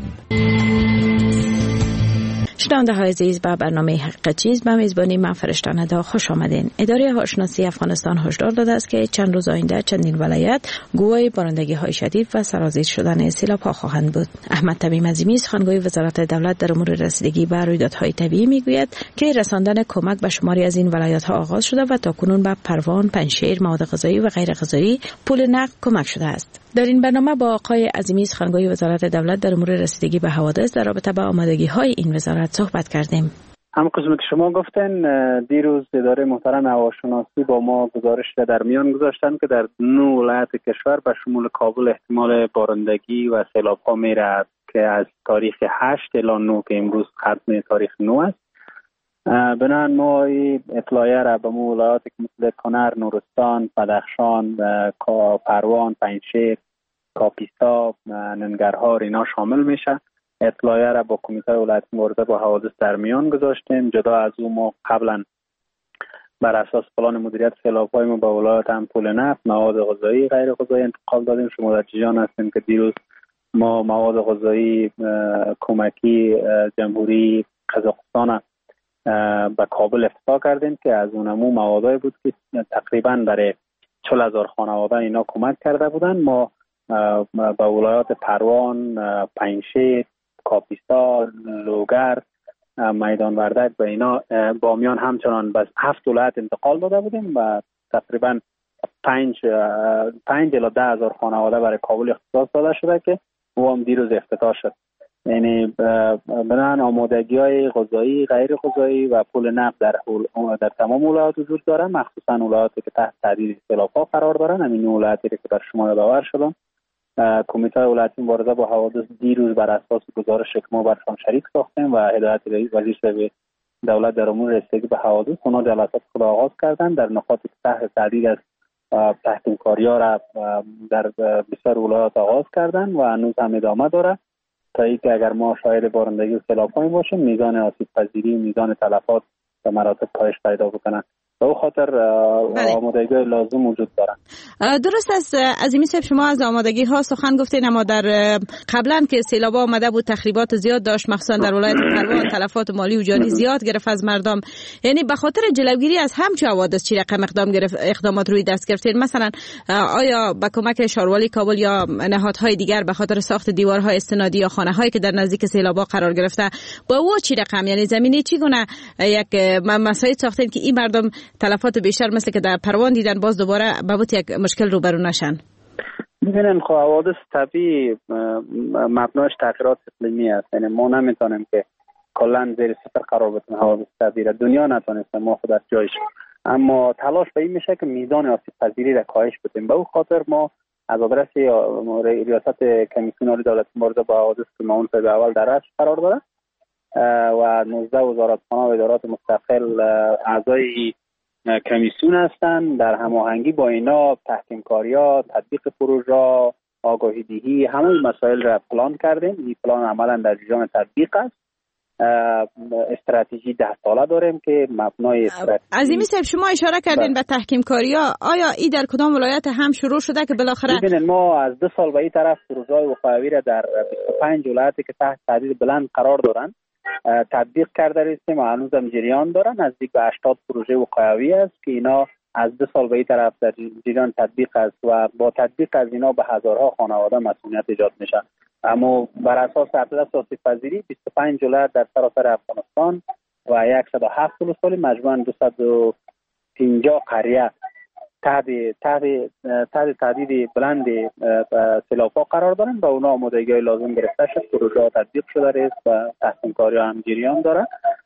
شنونده های عزیز، به برنامه حقیقت چیست به میزبانی من فرشته ندا خوش آمدین. اداره هواشناسی افغانستان هشدار داده است که چند روز آینده چندین ولایت گواه بارندگی های شدید و سرازیر شدن سیلاب‌ها خواهند بود. احمد تمیم عظیمی سخنگوی وزارت دولت در امور رسیدگی به رویدادهای طبیعی میگوید که رساندن کمک به شماری از این ولایت ها آغاز شده و تاکنون به پروان، پنجشیر، مواد غذایی و غیر غذایی پول نقد کمک شده است. در این برنامه با آقای عظیمی سخنگوی وزارت دولت در امور رسیدگی به حوادث در رابطه با آمادگی‌های این وزارت صحبت کردیم. هم قسمی که شما گفتن، دیروز اداره محترم هواشناسی با ما گزارش در میان گذاشتن که در 9 ولایت کشور به شمول کابل احتمال بارندگی و سیلاب‌ها میره که از تاریخ 8 الی 9 که امروز ختم تاریخ 9 است. بنابراین ما اطلاعیه را به ولایات که مثل کنر، نورستان، بدخشان، پروان، پنجشیر، کاپیسا، ننگرهار اینا شامل میشه. اطلاعیه را با کمیته ولایت مبارزه با حوادث در میان گذاشتیم. جدا از اون ما قبلا بر اساس پلان مدیریت سیلاب‌های ما به ولایت هم پول نفت، مواد غذایی، غیر غذایی انتقال دادیم. شما در جریان هستیم که دیروز ما مواد غذایی کمکی جمهوری قزاقستان به کابل افتتاح کردیم که از اونمو موادی بود که تقریبا برای 40,000 خانواده اینا کمک کرده بودن. ما به ولایات پروان، پنجشیر، کاپیسا، لوگر، میدان وردک و اینا بامیان همچنان به 7 ولایت انتقال داده بودیم و تقریبا 5 الی 10,000 خانواده برای کابل اختصاص داده شده که او هم دیروز افتتاح شد. یعنی بنابراین آمادگی‌های غذایی، غیر غذایی و پول نقد در تمام ولایات وجود داره، مخصوصا ولایاتی که تحت تهدید سیلاب‌ها قرار دارن. همین ولایاتی که بر شما یادآور شدم، کمیته ولایتی مبارزه با حوادث دیروز بر اساس گزارش که ما برشان شریک ساختیم و هدایت رئیس وزیر دولت در امور رسیدگی به حوادث، اونا جلسات خود آغاز کردن در نقاط تحت تهدید است. تحکیمکاری‌ها را در بسیار ولایات آغاز کردن و هنوز هم ادامه داره تا اینکه اگر ما شاهد بارندگی سیلاب‌هایی باشیم میزان آسیب پذیری، میزان تلفات به مراتب کاهش پیدا بکنه. به او خاطر آمادگی لازم وجود دارن. درست است عظیمی صاحب، شما از آمادگی ها سخن گفتین، اما در قبلا که سیلاب آمده بود تخریبات زیاد داشت، مخصوصا در ولایت پروان تلفات مالی و جانی زیاد گرفت از مردم. یعنی به خاطر جلوگیری از همچین حوادث چی رقم اقدامات روی دست گرفتین؟ مثلا آیا با کمک شاروالی کابل یا نهادهای دیگر به خاطر ساخت دیوارهای استنادی یا خانه‌هایی که در نزدیک سیلاب‌ها قرار گرفته با او چی رقم، یعنی زمینی چی گونه یک مسائل ساختین که این مردم تلفات بیشتر مثل که در پروان دیدن باز دوباره به بود یک مشکل روبرو نشن؟ می‌بینیم خب حوادث طبیعی مبناش تغییرات اقلیمی است. یعنی ما نمیتونیم که کلا زیر صفر قرار بدیم حوادث طبیعی. دنیا نتونسته ما خود از جایش، اما تلاش به این میشه که میزان آسیب پذیری را کاهش بدیم. به اون خاطر ما از آدرس ریاست کمیسیون عالی دولت مبارزه با حوادث که معاون صاحب اول در رأس قرار داره و 19 وزارتخانه و ادارات مستقل اعضای کمیسیون هستند، در هماهنگی با اینا تحکیمکاری‌ها، تطبیق پروژه، آگاهی دهی، همه مسائل را پلان کردیم. این پلان عملا در جریان تطبیق است. استراتژی 10 ساله داریم که مبنای استراتژی. عظیمی صاحب، شما اشاره کردین به تحکیمکاری‌ها، آیا این در کدام ولایت هم شروع شده که بالاخره؟ ببینید ما از 2 سال به این طرف پروژه‌های وقایوی را در 25 ولایتی که تحت تهدید بلند قرار دارن تطبیق کرده رسیدیم و هنوز هم جریان دارن. نزدیک به 80 پروژه وقایوی است که اینا از 2 سال به این طرف در جریان تطبیق است و با تطبیق از اینا به هزارها خانواده مسئولیت ایجاد میشه. اما بر اساس اطلاس آسیب پذیری 25 ولایت در سراسر افغانستان و 107 ولسوالی مجموعاً 250 قریه تحت تهدید بلند سیلاب‌ها قرار دارند و اونا آمادگی‌های لازم گرفته شد، پروژه تطبیق شده است و تحکیمکاری‌ها هم جریان داره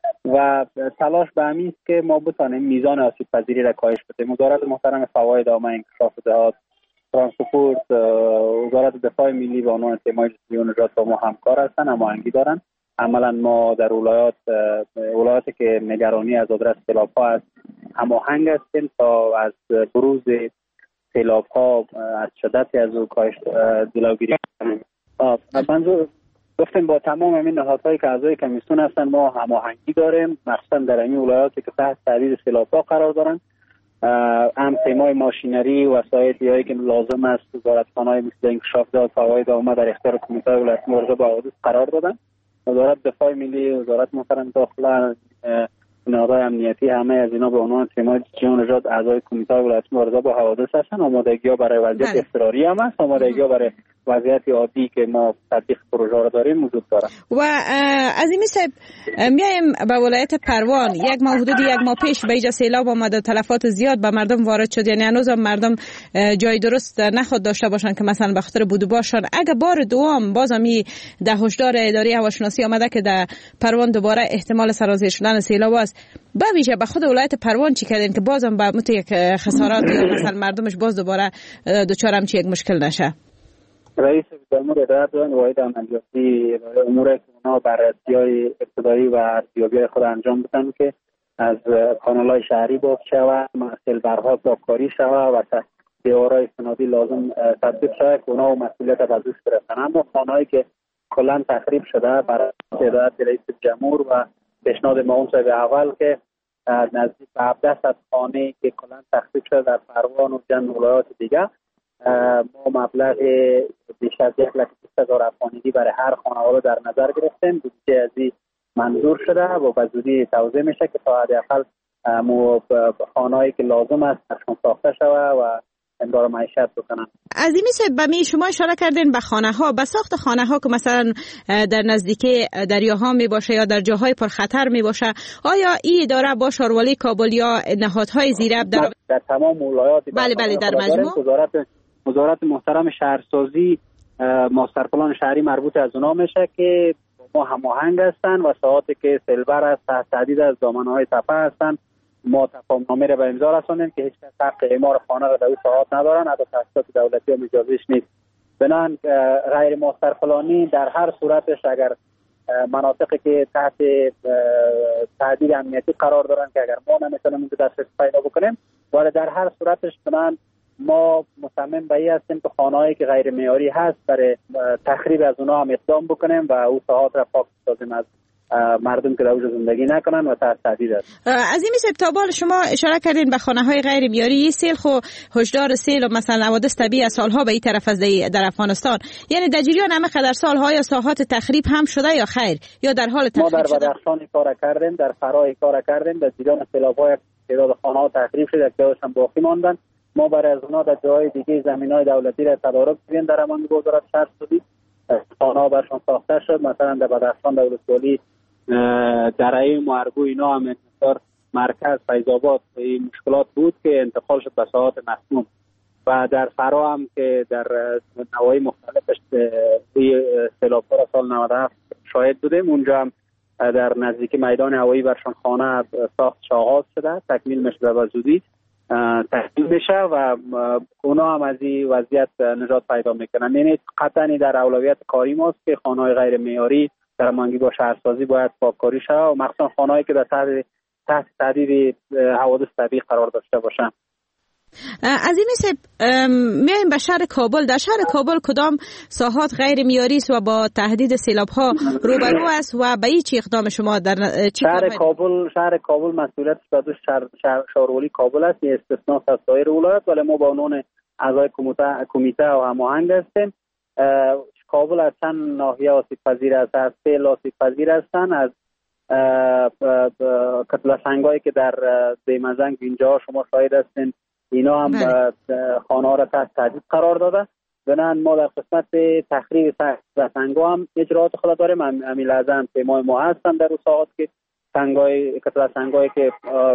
و تلاش به همین است که ما بتوانیم میزان آسیب پذیری را کاهش بدیم. وزارت محترم فواید عامه انکشاف دهات، ترانسپورت، وزارت دفاع ملی و عنوان تیمای جزئی و نجات با ما همکار هستند، هماهنگی دارند. عملا ما در ولایاتی که نگرانی از آدرس سیلاب‌ها است هماهنگ هستیم تا از بروز سیلاب‌ها از شدت از او کاهش جلوگیری کنیم. منظور گفتیم با تمام این نهادهایی که اعضای کمیسیون هستن ما هماهنگی داریم، مخصوصا در این ولایاتی که تحت تهدید سیلاب‌ها قرار دارن. همپیمای ماشینری و وسایلی که لازم است وزارتخانه‌های مثل انکشاف دهات، فواید عامه در اختیار کمیته ولایتی مبارزه با حوادث قرار دادن. وزارت دفاع ملی، وزارت محترم داخله، نهادهای امنیتی، همه از اینا به عنوان تیم‌های جزئی و نجات اعضای کمیته ولایتی مبارزه با حوادث هستن. آمادگی‌ها برای وضعیت اضطراری هم هست، آمادگی‌ها برای وضعیت عادی که ما تطبیق پروژه را داریم وجود داره. و عظیمی صاحب، میایم به ولایت پروان. یک ماه حدود یک ماه پیش به اینجا سیلاب آمد و تلفات زیاد به مردم وارد شد. یعنی هنوز مردم جای درست نخود داشته باشن که مثلا به خاطر بودوباشان اگه بار دوم بازم ده هشدار اداره هواشناسی آمده که در پروان دوباره احتمال سرازیر شدن سیلاب است، به ویژه به خود ولایت پروان چی کردین که بازم به مت یک خسارات یا مثلا مردمش باز دوباره دچار همچین یک مشکل نشه؟ رئیس جمهور اداره دادن واحد عملیاتی امور اونا بررسی‌های ابتدایی و ارزیابی‌های خود انجام بدن که از کانال‌های شهری باز شود، سیلبرها ساختاری شود و دیوارهای استنادی لازم تطبیق شود که اونا مسئولیت از دوش گرفتن. اما خانه‌هایی که کلاً تخریب شده برای هدایت رئیس جمهور و پیشنهاد معاون صاحب اول که نزدیک به 1700 خانه که کلاً تخریب شده در پروان و جمع ولایات دیگه ما مبلغ بیش از 1,20,000 افغانی برای هر خانواده در نظر گرفتیم. بودجه از این منظور شده و به زودی توضیح میشه که تا حداقل خانه‌ای که لازم است برشون ساخته شود و امدار معیشت بکنن. عظیمی صاحب، شما اشاره کردین به خانه‌ها، به ساخت خانه‌ها که مثلا در نزدیکی دریاها می باشه یا در جاهای پرخطر می باشه، آیا این اداره با شاروالی کابل یا نهادهای زیراب در تمام ولایات بله در مجموع وزارت محترم شهرسازی ماستر پلان شهری مربوط از اونا میشه که ما هماهنگ هستن و ساعاتی که سیلور است تحت تهدید از دامنه‌های تپه هستن ما تفاهمنامه را به امضا رساندیم که هیچ کس حق اعمار خانه را در اون ساعات ندارن، حتی تاسیسات دولتی هم اجازهش نیست. بنابراین غیر ماستر پلانی در هر صورتش اگر مناطقی که تحت تهدید امنیتی قرار دارن که اگر ما نمیتونیم اونجا دسترسی پیدا بکنیم ولی در هر صورتش بنابراین ما مصمم به این هستیم که خانه‌هایی که غیر معیاری هست برای تخریب از اونها هم اقدام بکنیم و اون ساحات را پاک سازیم از مردم که در اونجا زندگی نکنن و تحت تهدید است. عظیم سپتابال شما اشاره کردین به خانه‌های غیر معیاری. سیل خو هشدار سیل و مثلا حوادث طبیعی از سالها به این طرف از در افغانستان، یعنی در جریان همه قدر سالها یا ساحات تخریب هم شده یا خیر یا در حال تخریب شده؟ ما در بدخشان کار کردیم، در فرای کار کردیم، در جریان سیلاب‌های تعداد خانه‌ها تخریب شده که هم باقی ماندن. ما برای از اونها در جای دیگه زمین‌های دولتی را تدارک کردیم در امان وزارت شهرسازی. خانه‌ها برشان ساخته شد، مثلا در بدخشان در ولسوالی درعی مارگو اینا هم انتظار مرکز فیض‌آباد این مشکلات بود که انتقال شد به ساحات مسموم و در فرا هم که در نواحی مختلفش سیلاب‌ها سال 97 شاهد بودیم. اونجا هم در نزدیکی میدان هوایی برشان خانه ساختش آغاز شده، تکمیل میشه و زودی تکمیل میشه و اونا هم از این وضعیت نجات پیدا میکنن. یعنی قطعا در اولویت کاری ماست که خانه‌های غیر معیاری در هماهنگی با شهرسازی باید پاککاری شود و مخصوصا خانه‌هایی که در تحت تهدید حوادث طبیعی قرار داشته باشند. از این میشه میایم به شهر کابل. در شهر کابل کدام ساحات غیر معیاری است و با تهدید سیلاب‌ها روبرو است و به چه اقدام شما در شهر کابل مسئولیتش به دوش شهرولی کابل است، یه استثناء از سایر ولایات، ولی ما با عنوان اعضای کمیته و هماهنگ هستیم. کابل از چند ناحیه آسیب پذیر است، از سیل آسیب پذیر هستند، از کتله سنگایی که در دیمزنگ اینجا شما شاهد هستین اینا هم خانه ها را تحت تهدید قرار داده. بنابراین ما در قسمت تخریب سنگا هم اجرات خود داریم. امیل اعظم پیمای ما هستن در اون ساعات که کتله سنگایی که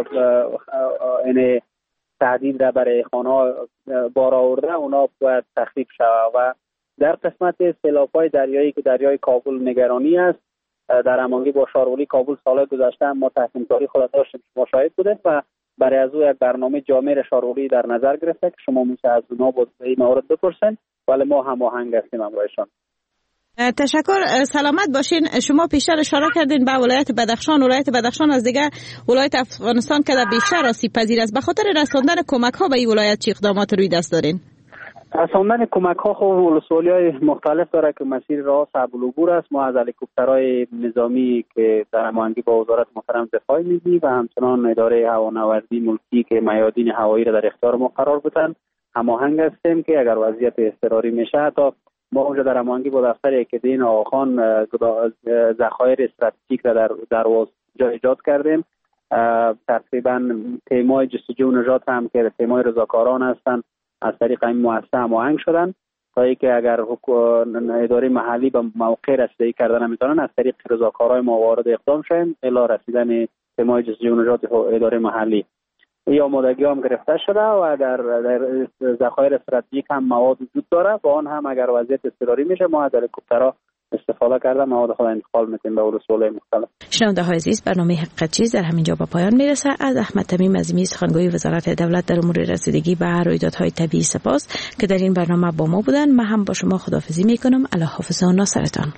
این تهدید را برای خانه ها بار آورده اونا باید تخریب شود. و در قسمت سیلاب‌های دریایی که دریای کابل نگرانی است، در هماهنگی با شهرولی کابل سال گذشته ما تحسین کاری خود داشتیم، شما شاهد بودید و برای از او یک برنامه جامع شهرولی در نظر گرفته که شما میشه از اونها با این مورد بپرسین، ولی ما هماهنگ هستیم همراهشان. تشکر، سلامت باشین. شما پیشتر اشاره کردین به ولایت بدخشان. ولایت بدخشان از دیگه ولایت افغانستان که در بیشتر آسیب پذیر است. به خاطر رساندن کمک ها به این ولایت چه اقدامات روی دست دارین؟ رساندن کمک ها خب ولسوالی‌های مختلف داره که مسیر راه صعب العبور است. ما از هلیکوپترهای نظامی که در هماهنگی با وزارت محترم دفاع ملی و همچنان اداره هوانوردی ملکی که میادین هوایی را در اختیار ما قرار بدن هماهنگ هستیم که اگر وضعیت اضطراری میشه تا ما اونجا در هماهنگی با دفتر اکیدین آقاخان ذخایر استراتژیک را در جا ایجاد کردیم. تقریبا تیمای جستجو و نجات هم که تیمای رضاکاران هستند از طریق این مؤسسه هماهنگ شدن تا اینکه اگر اداره محلی به موقع رسیدگی کردن نمیتونن از طریق رضاکارای ما وارد اقدام شویم الی رسیدن تیمای جستجو و نجات اداره محلی. این آمادگی هم گرفته شده و در ذخایر استراتژیک هم مواد وجود داره. با آن هم اگر وضعیت اضطراری میشه ما از هلیکوپترها استفاده کردن مواد خود انتقال میتیم به ولسوالی‌های مختلف. شنونده‌های عزیز، برنامه حقیقت چیز در همینجا به پایان میرسه. از احمد تمیم عظیمی سخنگوی وزارت دولت در امور رسیدگی به رویدادهای طبیعی سپاس که در این برنامه با ما بودن. من هم با شما خداحافظی میکنم. الله حافظ و ناصرتان.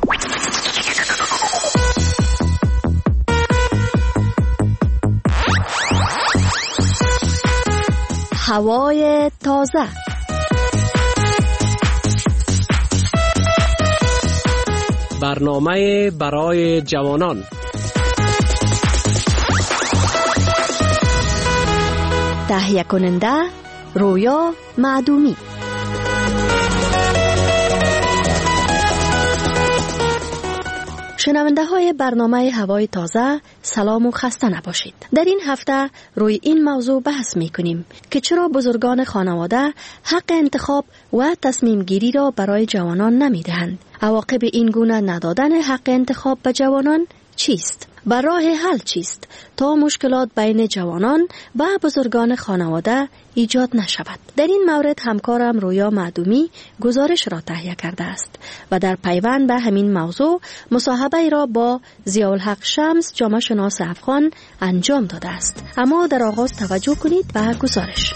هوای تازه، برنامه برای جوانان، تهیه کننده رویا معدومی. شنونده های برنامه هوای تازه، سلام و خسته نباشید. در این هفته روی این موضوع بحث می کنیم که چرا بزرگان خانواده حق انتخاب و تصمیم گیری را برای جوانان نمی دهند. عواقب این گونه ندادن حق انتخاب به جوانان چیست؟ و راه حل چیست تا مشکلات بین جوانان و بزرگان خانواده ایجاد نشود؟ در این مورد همکارم رویا معدومی گزارش را تهیه کرده است و در پیوند به همین موضوع مصاحبه را با ضیاءالحق شمس جامعه شناس افغان انجام داده است. اما در آغاز توجه کنید به گزارش.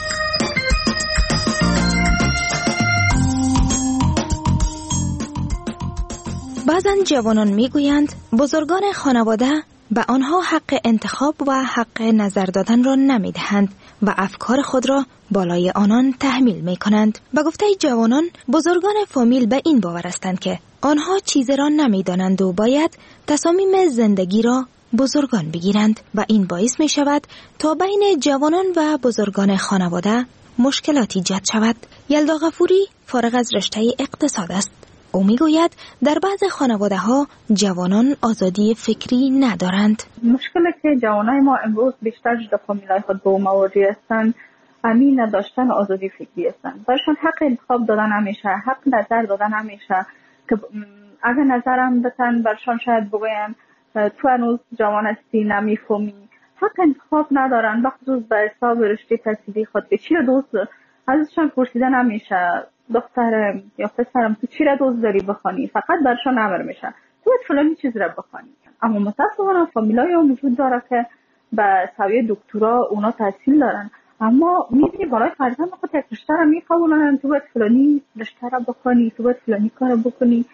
بعضن جوانان میگویند بزرگان خانواده به آنها حق انتخاب و حق نظر دادن را نمیدهند و افکار خود را بالای آنان تحمیل میکنند. به گفته جوانان، بزرگان فامیل به این باور هستند که آنها چیزی را نمیدانند و باید تصامیم زندگی را بزرگان بگیرند و این باعث می شود تا بین جوانان و بزرگان خانواده مشکلاتی ایجاد شود. یلدا غفوری فارغ از رشته اقتصاد است. او میگوید در بعض خانواده ها جوانان آزادی فکری ندارند. مشکلی که جوانای ما امروز بیشتر در فامیلای خود با مواجه هستند همین نداشتن آزادی فکری هستند. برشان حق انتخاب دادن نمیشه، حق نظر دادن نمیشه که اگر نظرم بتن برشان شاید بگوین تو هنوز جوان هستی نمیفهمی. حق انتخاب ندارن بخصوص به حساب رشته تحصیلی خود که چی را دوست ازشان پرسیدن نمیشه. دخترم یا پسرم تو چی را دوست داری بخوانی؟ فقط برشان امر میشه تو باید فلانی چیز را بخوانی. اما متاسفانه فامیلای هم وجود داره که به سویه دکترا اونا تحصیل دارن اما میبینی برای فرزند خود یک رشته را میخوانن تو باید فلانی رشته را بخوانی، تو باید فلانی کار بکنی.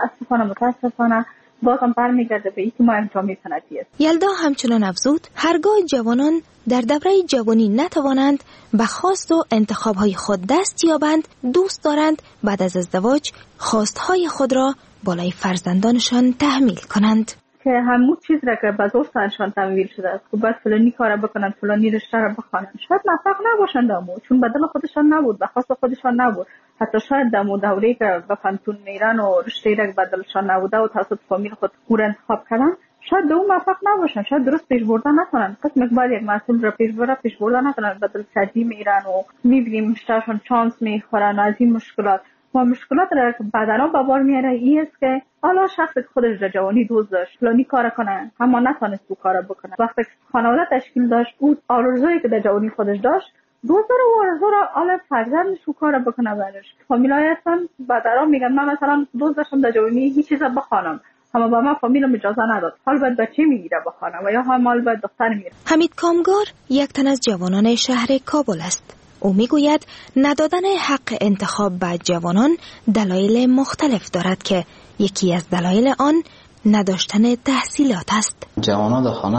متاسفانه بازم برمیگرده به اینکه ما جامعه سنتی است. یلدا همچنان افزود هرگاه جوانان در دوره جوانی نتوانند به خواست و انتخاب‌های خود دست یابند، دوست دارند بعد از ازدواج خواست‌های خود را بالای فرزندانشان تحمیل کنند. که همون چیز را که به زور سرشان تحمیل شده است که باید فلانی کار بکنن، فلانی رشته را بخوانند، شاید موفق نباشند اما چون بدل خودشان نبود، به خواست خودشان نبود. حتی شاید در دوره‌ای که به فنتون میرن و رشته را بدلشان نبوده و توسط فامیل خود کور انتخاب کردن شاید دو موفق نباشن، شاید درست پیش بردن نکنن. قسم بعد یک مسئول را پیش بردن نکنن، بدل سدی میرن و میبینیم مشترشان چانس میخورن از این مشکلات. و مشکلات را که بعداً به بار میاره این است که حالا شخص خودش در جوانی دوست داشت فلانی کار کنه اما نتونست تو کار بکنه. وقتی خانواده تشکیل داشت اون آرزویی که در جوانی خودش داشت دوست داره و آرزو را حالا فرزندش تو کار بکنه برش. فامیلای هستن بعداً میگن من مثلا دوست داشتم در جوانی هیچ چیزا بخوانم اما با من فامیلم اجازه نداد، حال باید بچه میگیره بخوانم و یا حال باید دختر میگیره. حمید کامگار یک تن از جوانان شهر کابل است. او میگوید ندادن حق انتخاب به جوانان دلایل مختلف دارد که یکی از دلایل آن نداشتن تحصیلات است. جوانان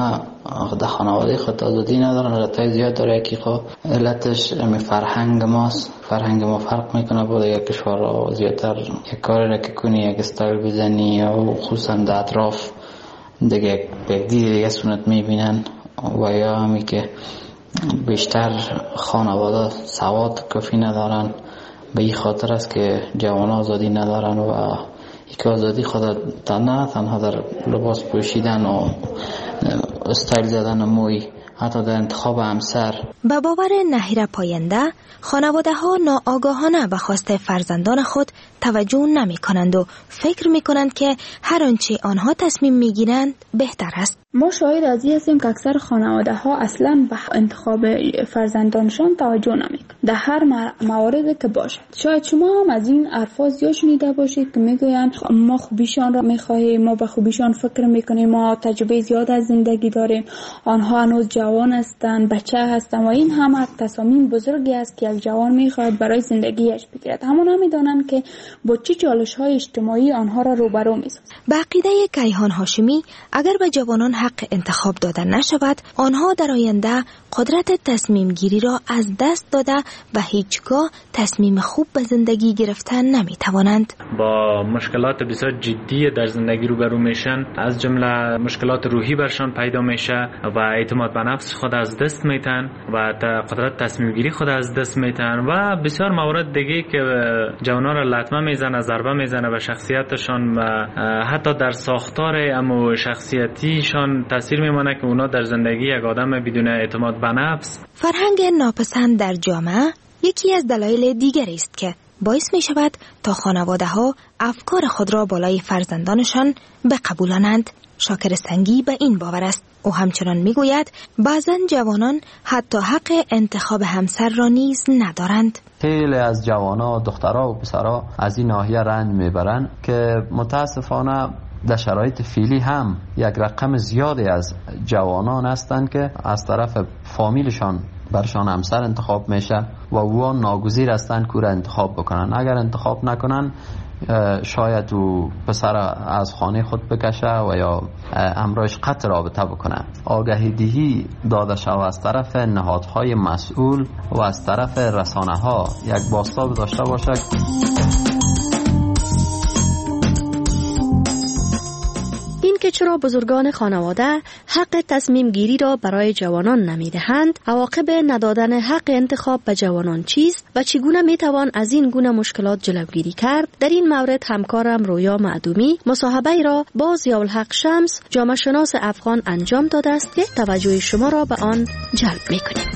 در خانواده خود آزادی ندارن، علتهای زیاد داره. یکی خب علتش فرهنگ ماست. فرهنگ ما فرق میکنه با دیگه کشورها. زیادتر یک کاری را که کنی یک استایل بزنی یا خصوصا در اطراف دیگه دیگه سنت میبینن و یا همی که بیشتر خانواده سواد کافی ندارن. به این خاطر است که جوان آزادی ندارن و یک آزادی خود نه تنها در لباس پوشیدن و استایل زدن موی، حتی در انتخاب همسر. به باور نهیر پاینده خانواده ها ناآگاهانه به خواست فرزندان خود توجه نمی کنند و فکر می کنند که هر آنچه آنها تصمیم می گیرند بهتر است. ما شاهد از این هستیم که اکثر خانواده ها اصلا به انتخاب فرزندانشان توجه نمی کنند در هر مواردی که باشد. شاید شما هم از این الفاظ زیاد شنیده باشید که میگویند ما خوبیشان را میخواهیم، ما به خوبیشان فکر میکنیم، ما تجربه زیاد از زندگی داریم، آنها هنوز جوان هستند، بچه هستند و این هم تصامیم بزرگی است که یک جوان میخواهد برای زندگیش بگیرد. همون نمیدانند که با چه چالش‌های اجتماعی آنها را روبرو می‌سازد. به عقیده کیهان هاشمی اگر به جوانان حق انتخاب داده نشود آنها در آینده قدرت تصمیم گیری را از دست داده و هیچگاه تصمیم خوب به زندگی گرفتن نمی‌توانند. با مشکلات بسیار جدی در زندگی روبرو میشن، از جمله مشکلات روحی برشان پیدا میشه و اعتماد به نفس خود از دست میتن و قدرت تصمیم گیری خود از دست میتن و بسیار موارد دیگه که جوانان را لطمه میزنه، ضربه میزنه به شخصیتشان و حتی در ساختار اما شخصیتیشان تاثیر میمونه که اونا در زندگی یک آدم بدون اعتماد به نفس. فرهنگ ناپسند در جامعه یکی از دلایل دیگری است که باعث می شود تا خانواده ها افکار خود را بالای فرزندانشان بقبولانند. شاکر سنگی به این باور است. او همچنان می گوید بعضن جوانان حتی حق انتخاب همسر را نیز ندارند. خیلی از جوانا، دخترها و پسرها از این ناحیه رنج میبرند که متاسفانه در شرایط فعلی هم یک رقم زیادی از جوانان هستند که از طرف فامیلشان برشان همسر انتخاب میشه و او ناگزیر هستند که را انتخاب بکنن. اگر انتخاب نکنن شاید او پسر از خانه خود بکشه و یا امرایش قطع رابطه بکنه. آگهی دهی داده شود از طرف نهادهای مسئول و از طرف رسانه ها یک بازتاب داشته باشه. که چرا بزرگان خانواده حق تصمیم گیری را برای جوانان نمیدهند، عواقب ندادن حق انتخاب به جوانان چیست و چگونه میتوان از این گونه مشکلات جلوگیری کرد؟ در این مورد همکارم رویا معدومی مصاحبه را با ضیاءالحق شمس، جامعه شناس افغان انجام داده است که توجه شما را به آن جلب میکنیم.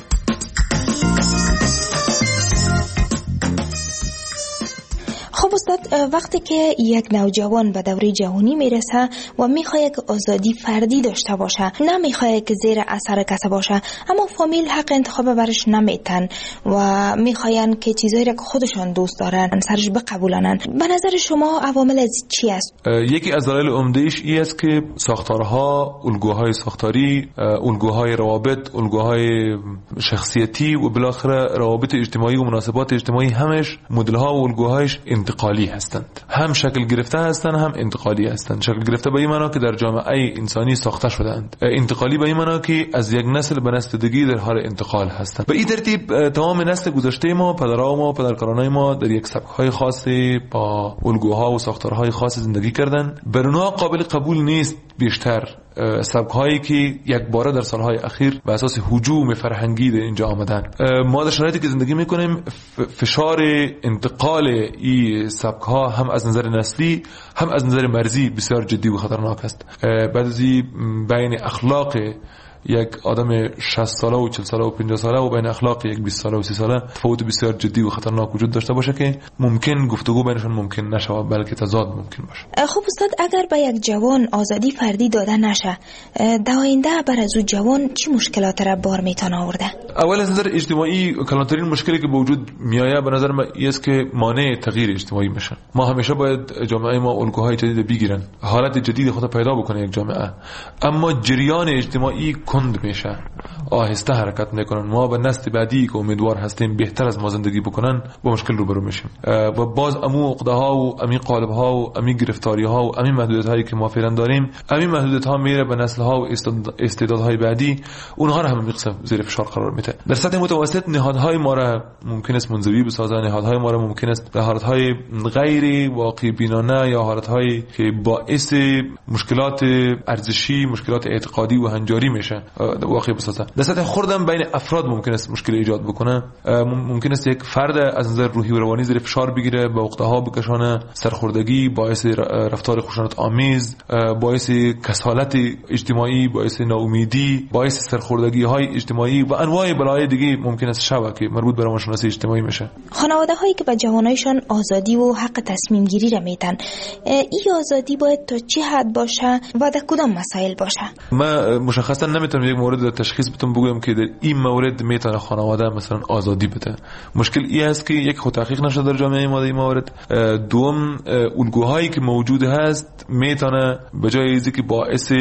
خب استاد، وقتی که یک نوجوان به دوره جوانی میرسه و میخواد که آزادی فردی داشته باشه، نمیخواد که زیر اثر کسی باشه، اما فامیل حق انتخاب برش نمیتن و میخواین که چیزایی را که خودشان دوست دارن سرش بقبولانن، به نظر شما عوامل از چی است؟ یکی از دلایل عمده‌اش این است که ساختارها، الگوهای ساختاری، الگوهای روابط، الگوهای شخصیتی و بالاخره روابط اجتماعی و مناسبات اجتماعی همش مدل‌ها و الگوهایش انتقالی هستند. هم شکل گرفته هستند هم انتقالی هستند. شکل گرفته به این معنا که در جامعه انسانی ساخته شدند. انتقالی به این معنا که از یک نسل به نسل دیگه در حال انتقال هستند. به این ترتیب تمام نسل گذشته ما، پدرها ما، پدرکارانای ما در یک سبک‌های خاصی با الگوها و ساختارهای خاص زندگی کردند. بر اونها قابل قبول نیست بیشتر سبک‌هایی که یک باره در سالهای اخیر به اساس هجوم فرهنگی در اینجا آمدن. ما در شرایطی که زندگی میکنیم فشار انتقال این سبک‌ها هم از نظر نسلی هم از نظر مرزی بسیار جدی و خطرناک است. بعد از بین اخلاق یک آدم 60 ساله و 40 ساله و 50 ساله و بین اخلاق یک 20 ساله و 30 ساله تفاوت بسیار جدی و خطرناک وجود داشته باشه که ممکن گفتگو بینشون ممکن نشه بلکه تضاد ممکن باشه. خب استاد، اگر به یک جوان آزادی فردی داده نشه، در آینده بر از او جوان چه مشکلات را بار میتونه آورده؟ اول از نظر اجتماعی کلانترین مشکلی که به وجود میآید به نظر من است که مانع تغییر اجتماعی میشن. ما همیشه باید جامعه ما الگوهای جدید بگیرن، حالت جدید خود پیدا بکنه یک جامعه، اما جریان اجتماعی کند میشه، آهسته حرکت میکنن. ما به نسل بعدی که امیدوار هستیم بهتر از ما زندگی بکنن با مشکل روبرو میشیم و باز امو عقده‌ها و امی قالب‌ها و امی گرفتاری‌ها و امی محدودیت‌هایی که ما فعلا داریم، امی محدودیت‌ها میره به نسل‌ها و استعدادهای بعدی، اونها رو هم میقسم زیر فشار قرار میده. در سطح متوسط نهادهای ما را ممکن است منزوی بسازن، نهادهای ما را ممکن است به حالت‌های غیر واقع بینانه یا حالت‌هایی که باعث مشکلات ارزشی، مشکلات اعتقادی و هنجاری میشه واقع بسازه. در سطح خوردم بین افراد ممکن است مشکل ایجاد بکنه. ممکن است یک فرد از نظر روحی و روانی زیر فشار بگیره، به عقده‌ها بکشانه، سرخوردگی، باعث رفتار خشونت آمیز، باعث کسالت اجتماعی، باعث ناامیدی، باعث سرخوردگی‌های اجتماعی و انواع بلای دیگه ممکن است شود که مربوط به روانشناسی اجتماعی میشه. خانواده‌هایی که به جوانایشان آزادی و حق تصمیم گیری را میدن، این آزادی باید تا چه حد باشه و در کدام مسائل باشه؟ من مشخصا نمیتونم یک مورد تشخیص بتون بگم که در این مورد میتونه خانواده مثلا آزادی بده. مشکل این است که یک خود تحقیق نشده در جامعه ما در این مورد. دوم، الگوهایی که موجود هست میتونه به جای اینکه که باعث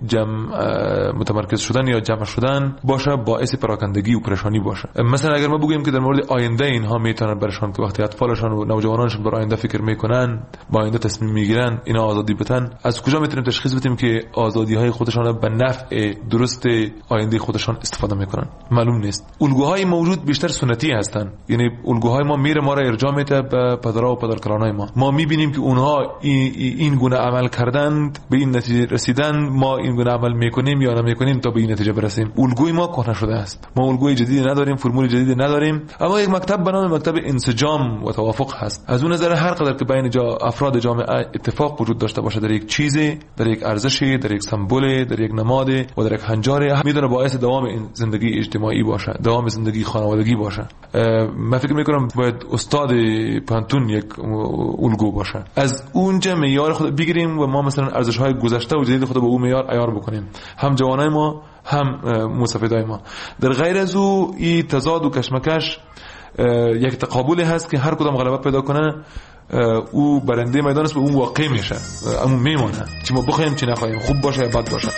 متمرکز شدن یا جمع شدن باشه، باعث پراکندگی و پریشانی باشه. مثلا اگر ما بگیم که در مورد آینده اینها میتونن برشان که وقتی اطفالشان و نوجوانانشان بر آینده فکر میکنن، با آینده تصمیم میگیرن، اینا آزادی بدن، از کجا میتونیم تشخیص بدیم که آزادی های خودشان به نفع درست آینده خودشان استفاده میکنن؟ معلوم نیست. الگوهای موجود بیشتر سنتی هستن، یعنی الگوهای ما میره ما را ارجاع میده به پدرها و پدرکارانای ما میبینیم که اونها این گونه عمل کردند، به این نتیجه رسیدن، ما این گونه عمل میکنیم یا نمیکنیم تا به این نتیجه برسیم. الگوی ما کهنه شده است، ما الگوی جدید نداریم، فرمول جدید نداریم، اما یک مکتب به نام مکتب انسجام و توافق هست. از اون نظر هر قدر که بین افراد جامعه اتفاق وجود داشته باشه در یک چیزی، در یک ارزشی، در یک سمبولی، در یک نمادی و در یک انفجار میتونه باعث دوام این زندگی اجتماعی باشه، دوام زندگی خانوادگی باشه. من فکر میکنم باید استاد پانتون یک الگو باشه، از اونجا معیار خود بگیریم و ما مثلا ارزش‌های گذشته و جدید خود به اون معیار عیار بکنیم، هم جوانای ما هم مسافرای ما. در غیر از او این تضاد و کشمکش یک تقابلی هست که هر کدام غلبه پیدا کنه او برنده میدان است و اون واقع میشه، اما میمونه چی ما بخوایم چی نخوایم، خوب باشه یا بد باشه.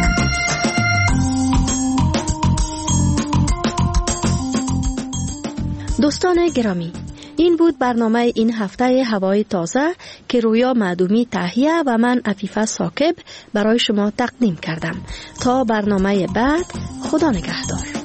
دوستان گرامی، این بود برنامه این هفته هوای تازه که رویا معدومی تهیه و من عفیفه ثاقب برای شما تقدیم کردم. تا برنامه بعد، خدا نگهدار.